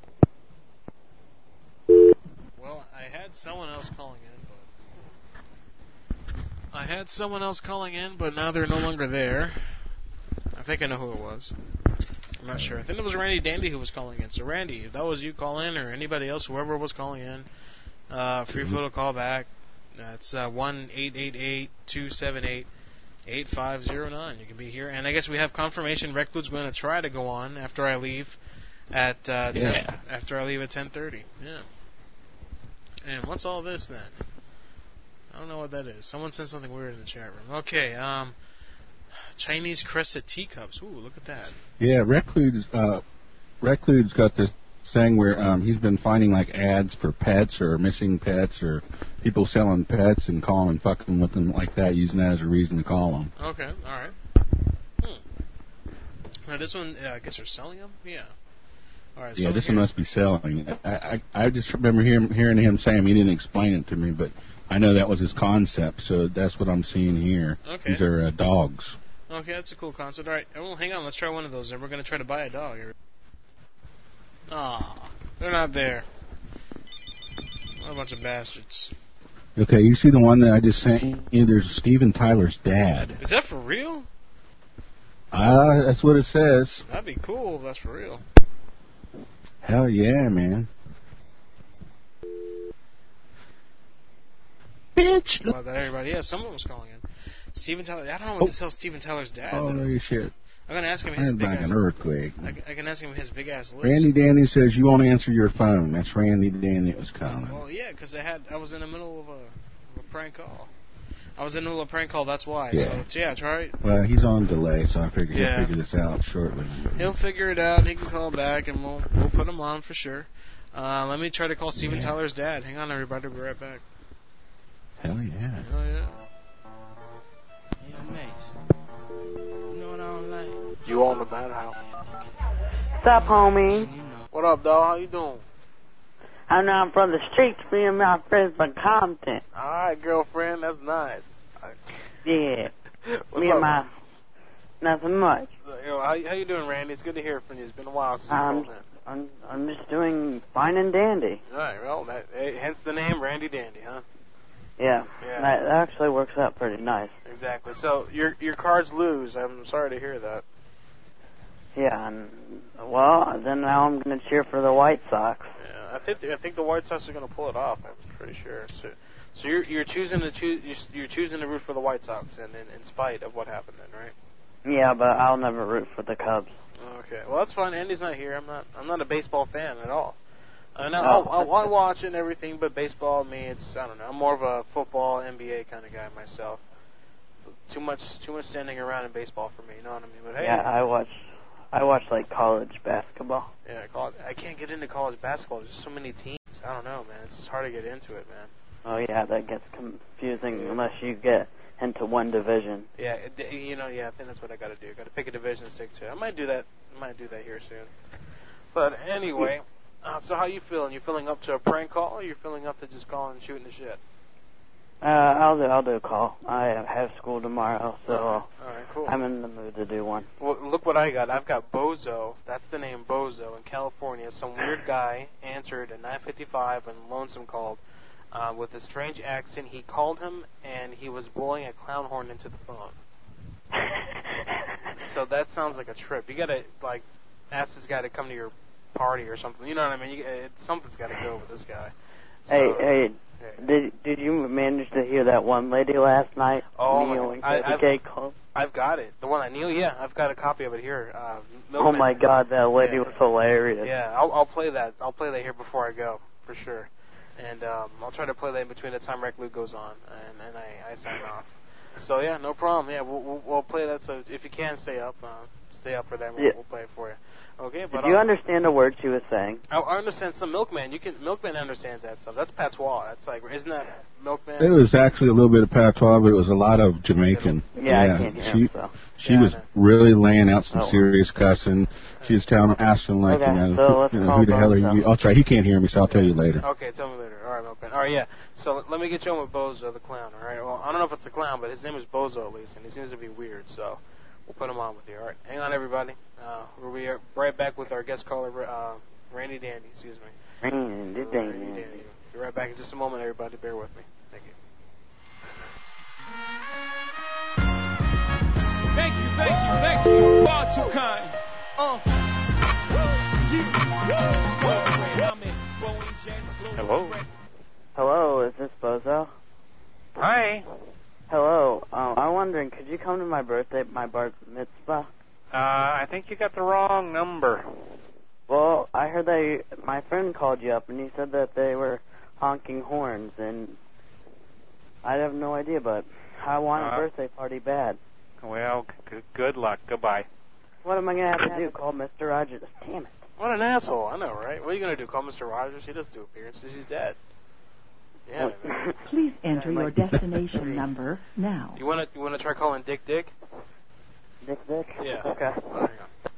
Well, I had someone else calling in, but I had someone else calling in, but now they're no longer there. I think I know who it was. I'm not sure. I think it was Randy Dandy who was calling in. So, Randy, if that was you call in, or anybody else, whoever was calling in, uh, free flow to call back. That's uh, one eight eight eight two seven eight eight five zero nine. You can be here, and I guess we have confirmation. Reclude's going to try to go on after I leave at uh, ten, Yeah. after I leave at ten thirty. Yeah. And what's all this then? I don't know what that is. Someone sent something weird in the chat room. Okay. Um, Chinese crested teacups. Ooh, look at that. Yeah, Reclude's, uh, Reclude's got this thing where um, he's been finding like ads for pets or missing pets or people selling pets and calling and fucking with them like that, using that as a reason to call them. Okay. All right. Hmm. Now this one, uh, I guess they're selling them. Yeah. All right. Yeah, so this here- one must be selling. I, I I just remember hearing hearing him saying he didn't explain it to me, but I know that was his concept, so that's what I'm seeing here. Okay. These are uh, dogs. Okay, that's a cool concept. All right, well, hang on. Let's try one of those. And we're going to try to buy a dog. Aw, they're not there. What a bunch of bastards. Okay, you see the one that I just sent you? There's Steven Tyler's dad. Is that for real? Ah, that's what it says. That'd be cool if that's for real. Hell yeah, man. Bitch. About that, everybody. Yeah, someone was calling in. Steven Tyler. I don't know what Oh. to tell Steven Tyler's dad. Oh, though. no, you shit. I'm gonna ask him his That's big like ass. an earthquake. I, can- I can ask him his big ass list. Randy Danny says you won't answer your phone. That's Randy Danny that was calling. Well, yeah, because I had I was in the middle of a, of a prank call. I was in the middle of a prank call. That's why. Yeah. So yeah, try it. Well, he's on delay, so I figure Yeah. he'll figure this out shortly. He'll figure it out. He can call back, and we'll we'll put him on for sure. Uh, let me try to call Steven Yeah. Tyler's dad. Hang on, everybody. We'll be right back. Hell yeah. Oh Madhouse. What's up, homie? What up, dog? How you doing? I'm not from the streets, me and my friends from Compton. All right, girlfriend. That's nice. Yeah. What's me up? and my... Nothing much. Yo, how, how you doing, Randy? It's good to hear from you. It's been a while since Um, you called in. I'm, I'm just doing fine and dandy. All right, well, that, eh, hence the name Randy Dandy, huh? Yeah. Yeah. That, that actually works out pretty nice. Exactly. So your your Cards lose. I'm sorry to hear that. Yeah, and... Well, then now I'm going to cheer for the White Sox. Yeah, I think I think the White Sox are going to pull it off. I'm pretty sure. So, so you're you're choosing to choose you're, you're choosing to root for the White Sox, and in, in spite of what happened, then, right? Yeah, but I'll never root for the Cubs. Okay. Well, that's fine. Andy's not here. I'm not. I'm not a baseball fan at all. I know. Oh. I'll, I'll, I'll watch it and everything, but baseball, me, it's I don't know. I'm more of a football, N B A kind of guy myself. So too much, too much standing around in baseball for me. You know what I mean? But hey. Yeah, I watch... I watch, like, college basketball. Yeah, college, I can't get into college basketball. There's just so many teams. I don't know, man. It's just hard to get into it, man. Oh, yeah, that gets confusing unless you get into one division. Yeah, it, you know, yeah, I think that's what I got to do. Got to pick a division to stick to. I might do that. I might do that here soon. But anyway, uh, so how you feeling? You feeling up to a prank call, or you feeling up to just calling and shooting the shit? Uh, I'll do, I'll do a call. I have school tomorrow, so All right, cool. I'm in the mood to do one. Well, look what I got. I've got Bozo. That's the name, Bozo, in California. Some weird guy answered at nine fifty-five and Lonesome called uh, with a strange accent. He called him, and he was blowing a clown horn into the phone. So that sounds like a trip. You gotta like ask this guy to come to your party or something. You know what I mean? You, it, something's got to go with this guy. So, Hey, hey, did did you manage to hear that one lady last night Oh, my kneeling God. I- for the I've- gay club? I've got it. The one I knew, yeah, I've got a copy of it here. Uh, Oh Milkman- my God, that lady Yeah. was hilarious. Yeah, I'll, I'll play that. I'll play that here before I go, for sure. And um, I'll try to play that in between the time Rec Luke goes on, and, and I, I sign off. So yeah, no problem. Yeah, we'll we'll, we'll play that. So if you can stay up, uh, stay up for that. We'll, Yeah. we'll play it for you. Okay, but Did you I'll- understand a word she was saying? I, I understand some Milkman. You can Milkman understands that stuff. That's patois. That's like, isn't that Milkman? It was actually a little bit of patois, but it was a lot of Jamaican. Yeah, I can't hear she, him, so. She Yeah, was I know. really laying out some Oh. serious cussing. She was telling him, asking him, like, Okay, you know, so who, let's you know call who the hell are Bozo. you? I'll try. He can't hear me, so I'll tell you later. Okay, tell me later. All right, Milkman. All right, yeah. So let me get you on with Bozo the clown. All right. Well, I don't know if it's a clown, but his name is Bozo at least, and he seems to be weird. So we'll put him on with you. All right. Hang on, everybody. Uh, we'll be right back with our guest caller, uh, Randy Dandy. Excuse me. Randy Dandy. Be right back in just a moment, everybody. Bear with me. Thank you. Thank you, thank you, thank you. Far too kind. Uh. Hello? Hello, is this Bozo? Hi. Hello. Um, I'm wondering, could you come to my birthday, my bar mitzvah? Uh, I think you got the wrong number. Well, I heard they, my friend called you up and he said that they were honking horns, and I have no idea, but I want a Uh, birthday party bad. Well, g- good luck. Goodbye. What am I going to have to do? Call Mister Rogers? Damn it. What an asshole. I know, right? What are you going to do? Call Mister Rogers? He doesn't do appearances. He's dead. Yeah. man. Please enter your Like- destination number now. You want to you want to try calling Dick Dick? Dick Dick? Yeah. Okay. All right, hang on.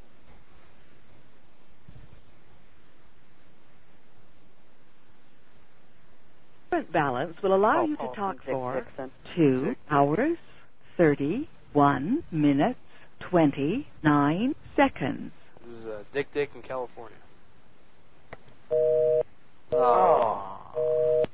Current balance will allow Oh, you to Paul, talk Dick for Dixon. two hours, thirty-one minutes, twenty-nine seconds. This is uh, Dick Dick in California. Oh.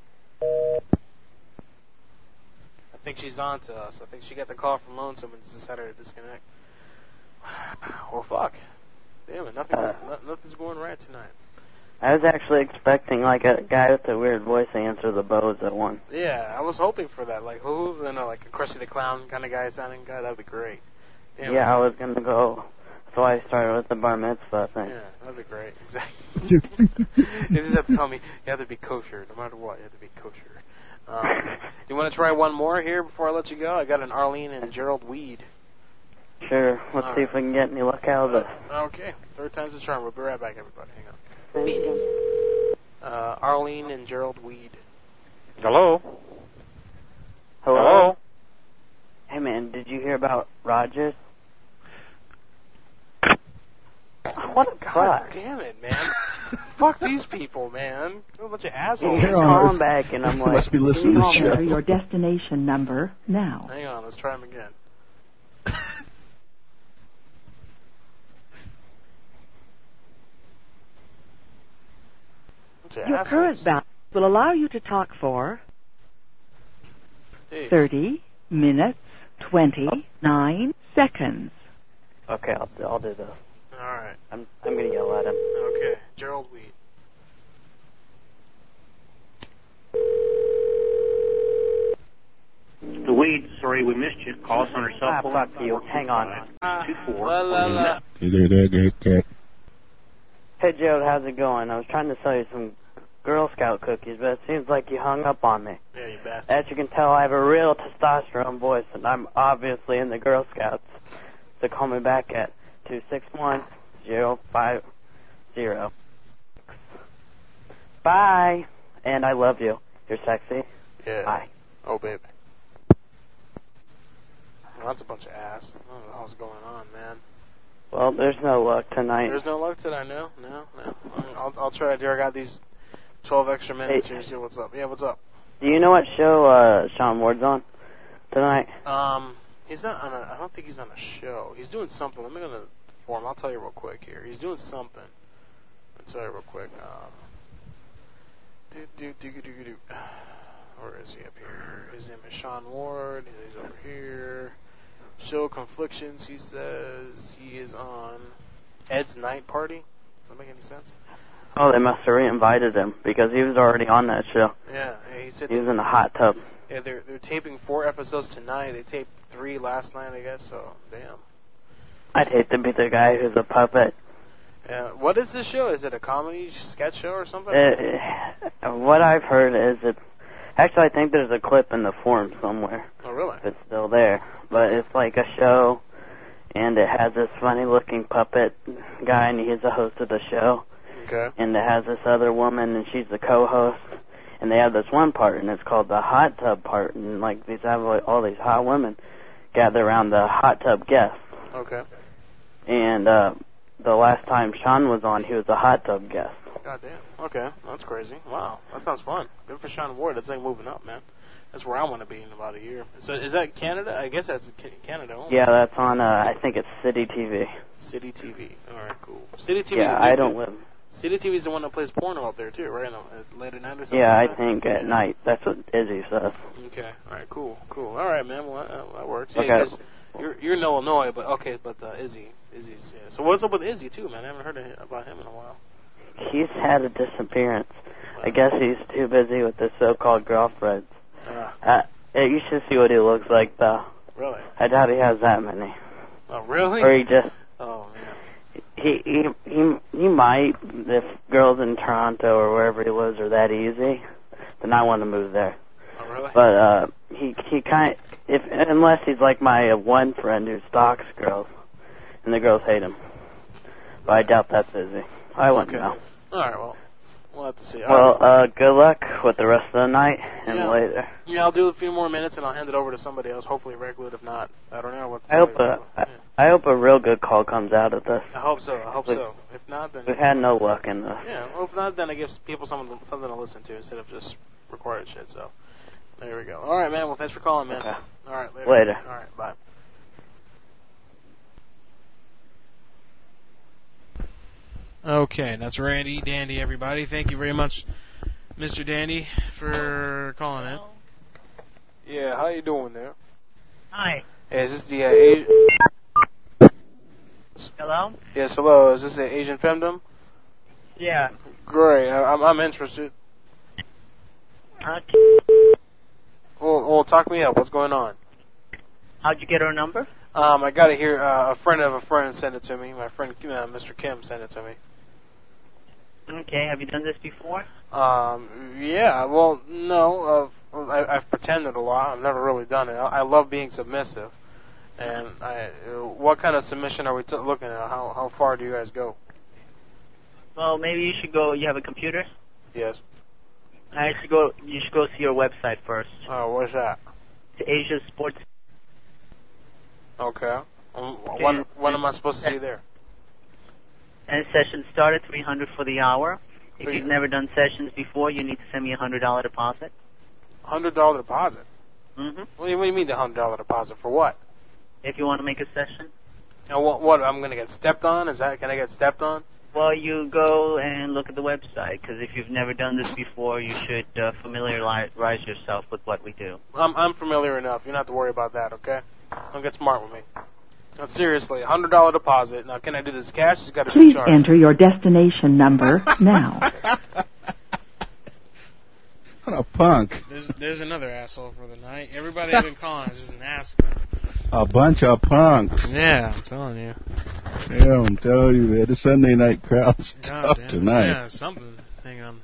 I think she's on to us. I think she got the call from Lonesome and just decided to disconnect. Well, fuck. Damn it, nothing's, Uh. no, nothing's going right tonight. I was actually expecting like a guy with a weird voice to answer the Bozo one. Yeah, I was hoping for that. Like, who? You know, like a Krusty the Clown kind of guy sounding guy. That'd be great. Damn Yeah, it. I was going to go. So I started with the bar mitzvah thing. Yeah, that'd be great. Exactly. You just have to tell me you have to be kosher. No matter what, you have to be kosher. Um, you want to try one more here before I let you go? I got an Arlene and Gerald Weed. Sure, let's All see if we can get any luck out of this. Okay, third time's the charm. We'll be right back, everybody. Hang on. Uh, Arlene and Gerald Weed. Hello? Hello? Hello? Oh. Hey, Hey man, did you hear about Rogers? what a God fuck. damn it, man. Fuck these people, man. They're a bunch of assholes. He's calling back, and I'm like, must be listening to the show. Enter your destination number now. Hang on, let's try them again. Bunch of Your assholes. current balance will allow you to talk for Jeez. thirty minutes, twenty-nine seconds. okay, I'll, I'll do this. Alright. I'm, I'm going to yell at him. Okay. Gerald Wheat. The weed, sorry we missed you. Call us on our cell Ah, phone. fuck you. Hang on. Two four. La, la, la. Hey, Gerald, how's it going? I was trying to sell you some Girl Scout cookies, but it seems like you hung up on me. Yeah, you bastard. As you can tell, I have a real testosterone voice, and I'm obviously in the Girl Scouts. So call me back at two six one, zero five zero. Bye. And I love you. You're sexy. Yeah. Bye. Oh, baby. Well, that's a bunch of ass. I don't know what's going on, man. Well, there's no luck tonight. There's no luck today, no? No, no. I'll, I'll try to do. I got these twelve extra minutes Hey. here. See what's up. Yeah, what's up? Do you know what show uh, Sean Ward's on tonight? Um, he's not on a, I don't think he's on a show. He's doing something. Let me go to the form. I'll tell you real quick here. He's doing something. I'll tell you real quick. Um, do, do, do, do, do, do. Where is he up here? His name is Sean Ward. He's over here. Show Conflictions, he says. He is on Ed's Night Party. Does that make any sense? Oh, they must have re-invited him because he was already on that show. Yeah, he said He was in the hot tub. Yeah, they're they're taping four episodes tonight. They taped three last night, I guess. So, damn. I'd hate to be the guy who's a puppet. Yeah. What is this show? Is it a comedy sketch show or something? Uh, what I've heard is it. Actually, I think there's a clip in the forum somewhere. Oh, really? If it's still there. But it's like a show, and it has this funny-looking puppet guy, and he's the host of the show. Okay. And it has this other woman, and she's the co-host. And they have this one part, and it's called the hot tub part. And, like, these have like, all these hot women gather around the hot tub guest. Okay. And uh, the last time Sean was on, he was a hot tub guest. Goddamn. Okay, that's crazy. Wow, that sounds fun. Good for Sean Ward. That's like moving up, man. That's where I want to be in about a year. So is that Canada? I guess that's Ca- Canada only. Yeah, that's on, uh, I think it's City T V. City T V. All right, cool. City T V. Yeah, I don't live. City T V is the one that plays porno up there too, right? No, at late at night or something. Yeah, like I that? think at night. That's what Izzy says. Okay. All right. Cool. Cool. All right, man. Well, that, that works. Okay. Yeah, 'cause you're you're in Illinois, but okay. But uh, Izzy, Izzy's. Yeah. So what's up with Izzy too, man? I haven't heard of- about him in a while. He's had a disappearance. I guess he's too busy with his so-called girlfriends. Uh, Uh, yeah, you should see what he looks like, though. really? I doubt he has that many. Oh, really? Or he just Oh man. he he he he might if girls in Toronto or wherever he lives are that easy, then I want to move there. Oh, really? But uh, he he kind if unless he's like my uh, one friend who stalks girls, and the girls hate him. But I doubt that's Izzy. I wouldn't Okay. know. All right. Well, we'll have to see. All Well, right. uh, good luck with the rest of the night and Yeah. later. Yeah, I'll do a few more minutes and I'll hand it over to somebody else. Hopefully, regular. If not, I don't know what. I hope a I, I hope a real good call comes out of this. I hope so. I hope We've- so. If not, then We've had no luck in this. yeah. Well, if not, then it gives people something something to listen to instead of just recorded shit. So there we go. All right, man. Well, thanks for calling, man. Okay. All right, later. Later. All right, bye. Okay, that's Randy Dandy, everybody. Thank you very much, Mister Dandy, for calling in. Yeah, how you doing there? Hi. Hey, is this the uh, Asian? Hello? Yes, hello. Is this the Asian femdom? Yeah. Great. I, I'm I'm interested. Okay. Well, well, talk me up. What's going on? How'd you get her number? Um, I got it here. Uh, a friend of a friend sent it to me. My friend, uh, Mister Kim, sent it to me. Okay, have you done this before? Um, yeah. Well, no. Uh, I, I've pretended a lot. I've never really done it. I, I love being submissive. And I, uh, what kind of submission are we t- looking at? How how far do you guys go? Well, maybe you should go. You have a computer? Yes. I should go. You should go see your website first. Oh, what's that? It's Asia Sports. Okay. Um, when when am I supposed to see you there? And sessions start at three hundred for the hour. If you've never done sessions before, you need to send me a hundred dollar deposit. Hundred dollar deposit. Mm-hmm. What do you, what do you mean the hundred dollar deposit for what? If you want to make a session. Now what? What? I'm gonna get stepped on? Is that? Can I get stepped on? Well, you go and look at the website, because if you've never done this before, you should uh, familiarize yourself with what we do. I'm I'm familiar enough. You don't have to worry about that. Okay? Don't get smart with me. No, seriously, a hundred dollar deposit. Now, can I do this cash? It's got to be Please charged. enter your destination number now. What a punk. There's there's another asshole for the night. Everybody I've been calling is just an asshole. A bunch of punks. Yeah, I'm telling you. Yeah, I'm telling you, man. The Sunday night crowd's God tough damn. tonight. Yeah, something. Hang on.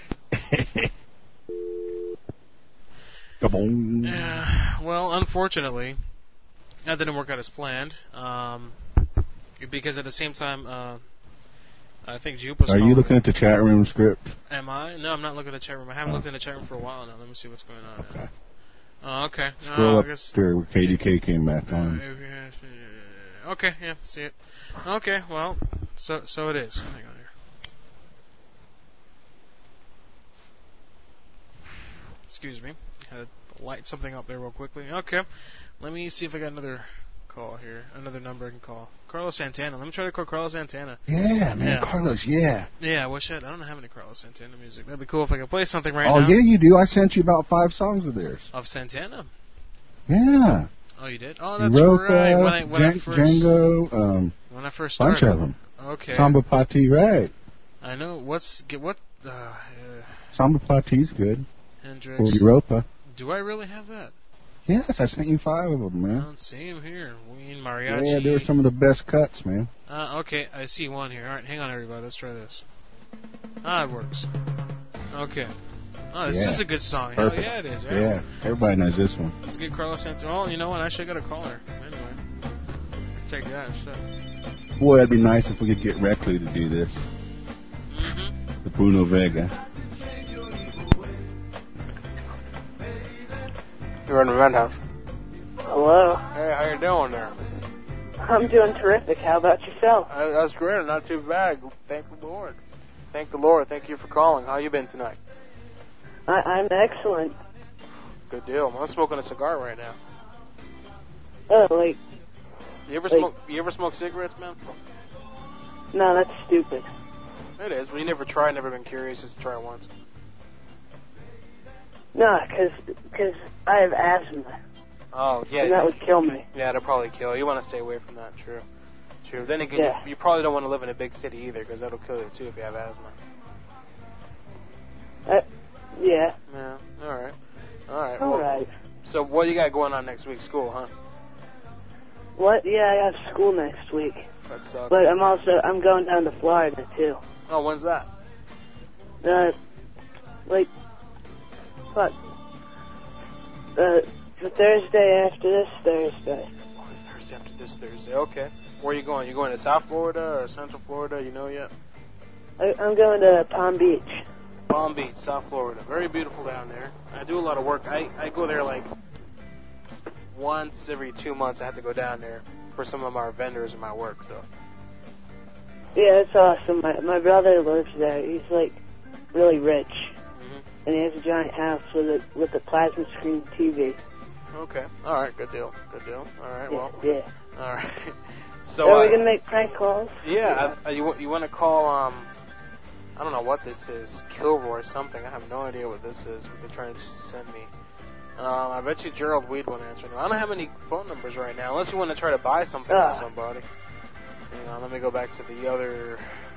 Come on. Uh, well, unfortunately, that didn't work out as planned. Um, because at the same time, uh, I think Jupe was Are you calling. looking at the chat room script? Am I? No, I'm not looking at the chat room. I haven't Oh. looked in the chat room for a while now. Let me see what's going on. Okay. Oh, okay. Scroll Uh, up I guess, there where K D K came back on. okay, yeah, see it. Okay, well, so so it is. Hang on here. Excuse me. Had to light something up there real quickly. Okay. Let me see if I got another call here. Another number I can call. Carlos Santana. Let me try to call Carlos Santana. Yeah, man. Yeah. Carlos, yeah. Yeah, I wish I... I don't have any Carlos Santana music. That'd be cool if I could play something right oh, now. yeah, you do. I sent you about five songs of theirs. Of Santana? Yeah. Oh, you did? Oh, that's Europa, right. When I, when Jan- I first... Django, um, When I first started. bunch of them. Okay. Samba Pati, right. I know. What's... Get, what... Uh, uh, Samba Pati's good. Hendrix. Or Europa. Do I really have that? Yes, I sent you five of them, I man. don't see him here. Ween, Mariachi. Yeah, they were some of the best cuts, man. Uh, okay, I see one here. All right, hang on, everybody. Let's try this. Ah, it works. Okay. Oh, this Yeah. is a good song. Perfect. Hell yeah, it is. Right? Yeah, everybody knows this one. Let's get Carlos Santana. Oh, you know what? I should got a caller. Anyway, take that instead. Boy, it'd be nice if we could get Recluse to do this. Mm-hmm. The Bruno Vega. You're in the Red House. Hello. Hey, how you doing there? I'm doing terrific. How about yourself? Uh, that's great. Not too bad. Thank the Lord. Thank the Lord. Thank you for calling. How you been tonight? I, I'm excellent. Good deal. I'm smoking a cigar right now. Oh, like, You ever Like- smoke? You ever smoke cigarettes, man? no, that's stupid. It is. But you never tried. Never been curious. Just try it once. No, because I have asthma, Oh yeah. and that would kill me. Yeah, it'll probably kill you. You want to stay away from that. True. True. Then again, Yeah. you, you probably don't want to live in a big city either, because that'll kill you too if you have asthma. Uh, yeah. Yeah. All right. All right. All well, right. So what do you got going on next week? School, huh? What? Yeah, I have school next week. That sucks. But I'm also I'm going down to Florida too. Oh, when's that? Uh, like, what? Uh, the Thursday after this Thursday. Oh, Thursday after this Thursday. Okay. Where are you going? You going to South Florida or Central Florida? You know yet? I, I'm going to Palm Beach. Palm Beach, South Florida. Very beautiful down there. I do a lot of work. I, I go there like once every two months. I have to go down there for some of our vendors and my work. So. Yeah, it's awesome. My my brother lives there. He's like really rich, Mm-hmm. and he has a giant house with a with a plasma screen T V. Okay. All right. Good deal. Good deal. All right. Yeah, Well. yeah. All right. So So. are we uh, gonna make prank calls? Yeah. I, I, you you want to call um. I don't know what this is. Kilroy or something. I have no idea what this is. What they're trying to send me. Um, I bet you Gerald Weed won't answer. I don't have any phone numbers right now, unless you want to try to buy something Ah. from somebody. Hang on, let me go back to the other.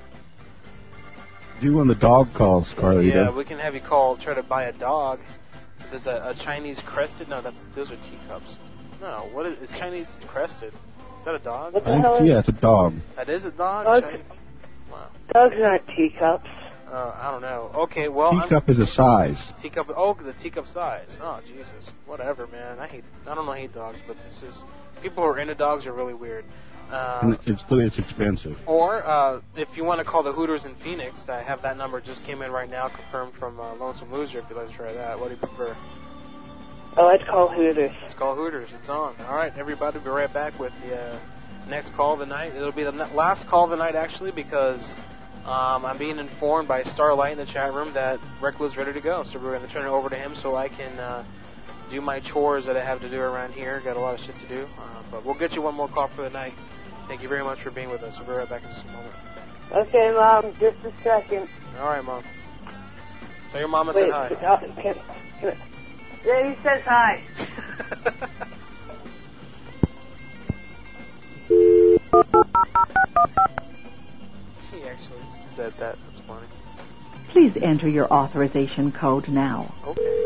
Do one of the dog calls, Carlito. Yeah, we can have you call, try to buy a dog. There's a, a Chinese crested. No, that's those are teacups. No, what is, is Chinese crested? Is that a dog? What the I think, hell is yeah, it's a dog. That is a dog. Dogs, Chinese? Wow. dogs aren't teacups. Uh, I don't know. Okay, well. Teacup is a size. I'm, teacup. Oh, the teacup size. Oh, Jesus. Whatever, man. I hate. I don't know. Hate dogs, but this is. People who are into dogs are really weird. Uh, And it's it's expensive. Or, uh, if you want to call the Hooters in Phoenix, I have that number just came in right now, confirmed from uh, Lonesome Loser, if you'd like to try that. What do you prefer? Oh, let's call Hooters. Let's call Hooters. It's on. All right, everybody, be right back with the uh, next call of the night. It'll be the n- last call of the night, actually, because um, I'm being informed by Starlight in the chat room that Reclude's ready to go. So we're going to turn it over to him so I can uh, do my chores that I have to do around here. Got a lot of shit to do. Uh, but we'll get you one more call for the night. Thank you very much for being with us. We'll be right back in just a moment. Okay, Mom, just a second. All right, Mom. Tell your mama Wait, said hi. uh, can, can I... Yeah, he says hi. He actually said that. That's funny. Please enter your authorization code now. Okay.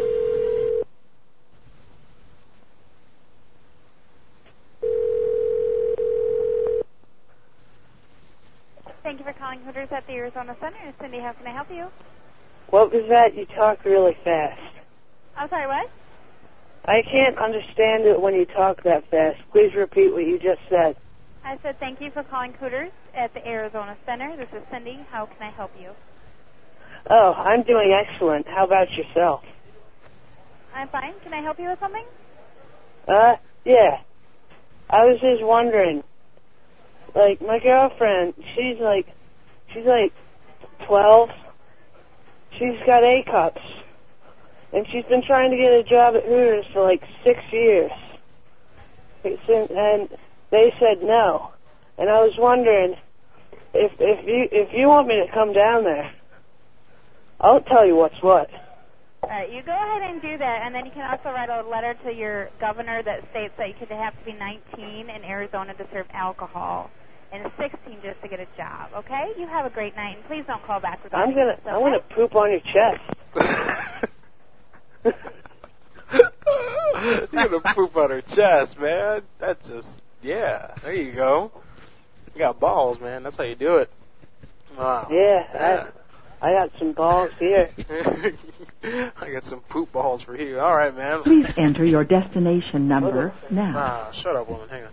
Thank you for calling Hooters at the Arizona Center. Cindy, how can I help you? What was that? You talk really fast. I'm sorry, what? I can't understand it when you talk that fast. Please repeat what you just said. I said thank you for calling Hooters at the Arizona Center. This is Cindy. How can I help you? Oh, I'm doing excellent. How about yourself? I'm fine. Can I help you with something? Uh, yeah. I was just wondering, like, my girlfriend, she's like, she's like twelve. She's got A cups. And she's been trying to get a job at Hooters for like six years. And they said no. And I was wondering if if you if you want me to come down there, I'll tell you what's what. All right, you go ahead and do that, and then you can also write a letter to your governor that states that you could have to be nineteen in Arizona to serve alcohol and sixteen just to get a job. Okay? You have a great night, and please don't call back without I'm gonna this, I'm gonna poop on your chest. You're gonna poop on her chest, man. That's just, yeah. There you go. You got balls, man. That's how you do it. Wow. Yeah, Yeah. I, I got some balls here. I got some poop balls for you. All right, man. Please enter your destination number now. Ah, shut up, woman. Hang on.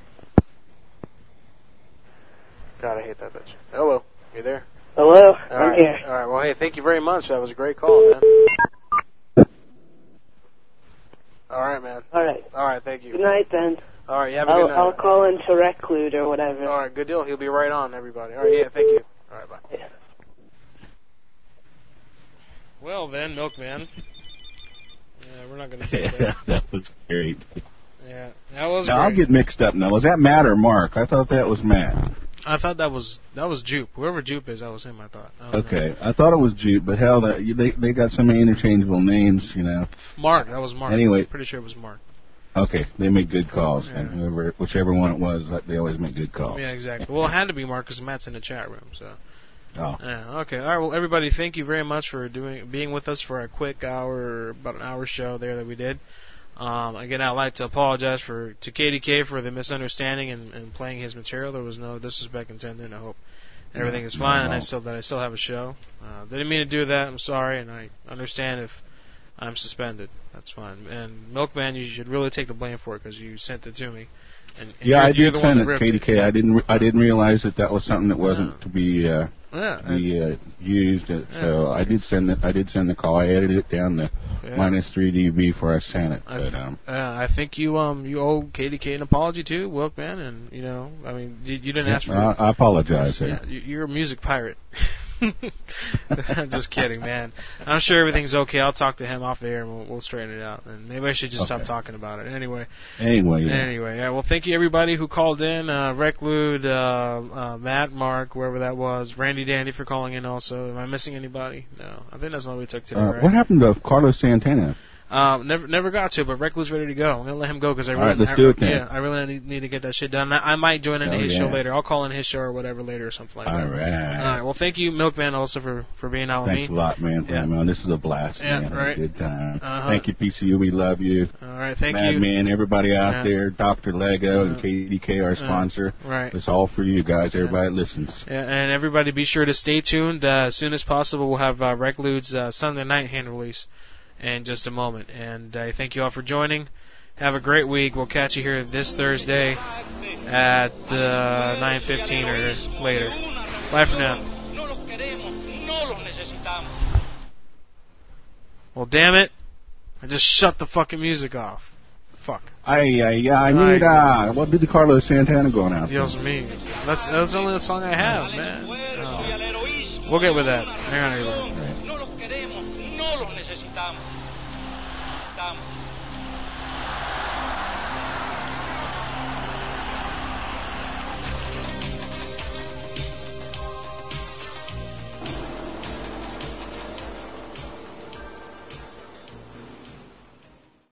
God, I hate that bitch. Hello. You there? Hello, All I'm right. here. All right. Well, hey, thank you very much. That was a great call, man. All right, man. All right. All right, thank you. Good night, then. All right, you have a I'll, good night. I'll call into Reclude or whatever. All right, good deal. He'll be right on, everybody. All right, yeah, thank you. All right, bye. Yeah. Well then, Milkman. Yeah, we're not going to take Yeah, that. that was great. Yeah, that was Now, I'll great. get mixed up now. Was that Matt or Mark? I thought that was Matt. I thought that was that was Jupe. Whoever Jupe is, that was him. I thought. I don't Okay, know. I thought it was Jude, but hell, that they they got so many interchangeable names, you know. Mark. That was Mark. Anyway. Pretty sure it was Mark. Okay, they make good calls, Yeah. and whoever, whichever one it was, they always make good calls. Yeah, exactly. Well, it had to be Mark because Matt's in the chat room. So. Oh. Yeah. Okay. All right. Well, everybody, thank you very much for doing being with us for a quick hour, about an hour show there that we did. Um, again, I'd like to apologize for to K D K for the misunderstanding and, and playing his material. There was no disrespect intended, and I hope everything is fine. And I still that I still have a show. Uh, didn't mean to do that. I'm sorry, and I understand if I'm suspended. That's fine. And Milkman, you should really take the blame for it because you sent it to me. And, and Yeah, you're, I you're did the one send that it, ripped K D K. I didn't re- I didn't realize that that was something that wasn't to be uh, Yeah, to be uh, used. Uh, so Yeah. I did send it. I did send the call. I edited it down to Yeah. minus three dB before I sent it. I, But um, uh, I think you um you owe K D K an apology too, Milkman, and you know I mean you, you didn't ask for. I, I apologize. Yeah, you- you're a music pirate. I'm just kidding, man. I'm sure everything's okay. I'll talk to him off the air and we'll, we'll straighten it out. And maybe I should just stop Okay. talking about it. Anyway. Anyway, yeah. Anyway, yeah. Well, thank you everybody who called in. Uh, Reclude, uh, uh, Matt, Mark, whoever that was, Randy Dandy for calling in. Also, am I missing anybody? No, I think that's all we took today. Uh, right? what happened to Carlos Santana? Uh, never, never got to, but Reclude's ready to go. I'm gonna let him go because I All really, right, let's I, do it then. yeah, I really need, need to get that shit done. I, I might join into Oh, his yeah. show later. I'll call in his show or whatever later or something like All that. right. All right. Well, thank you, Milkman, also for, for being out with me. Thanks a lot, man, for Yeah. having me on. This is a blast, Yeah, man. right. Had a good time. Uh-huh. Thank you, P C U. We love you. All right. Thank Mad you. Man, everybody out Yeah. there, Doctor Lego and Uh, K D K, our uh, sponsor. right. It's all for you guys, everybody that listens. Yeah, and everybody be sure to stay tuned. Uh, as soon as possible, we'll have uh, Reclude's uh, Sunday night hand release in just a moment. And I thank you all for joining. Have a great week. We'll catch you here this Thursday at uh, nine fifteen or later. Bye for now. Well, damn it. I just shut the fucking music off. fuck. I, I, yeah, I need, uh, what did the Carlos Santana going out? Dios mío. That's, that's only the song I have, man. Oh. We'll get with that. Hang on, everybody. No los queremos, no los necesitamos. Necesitamos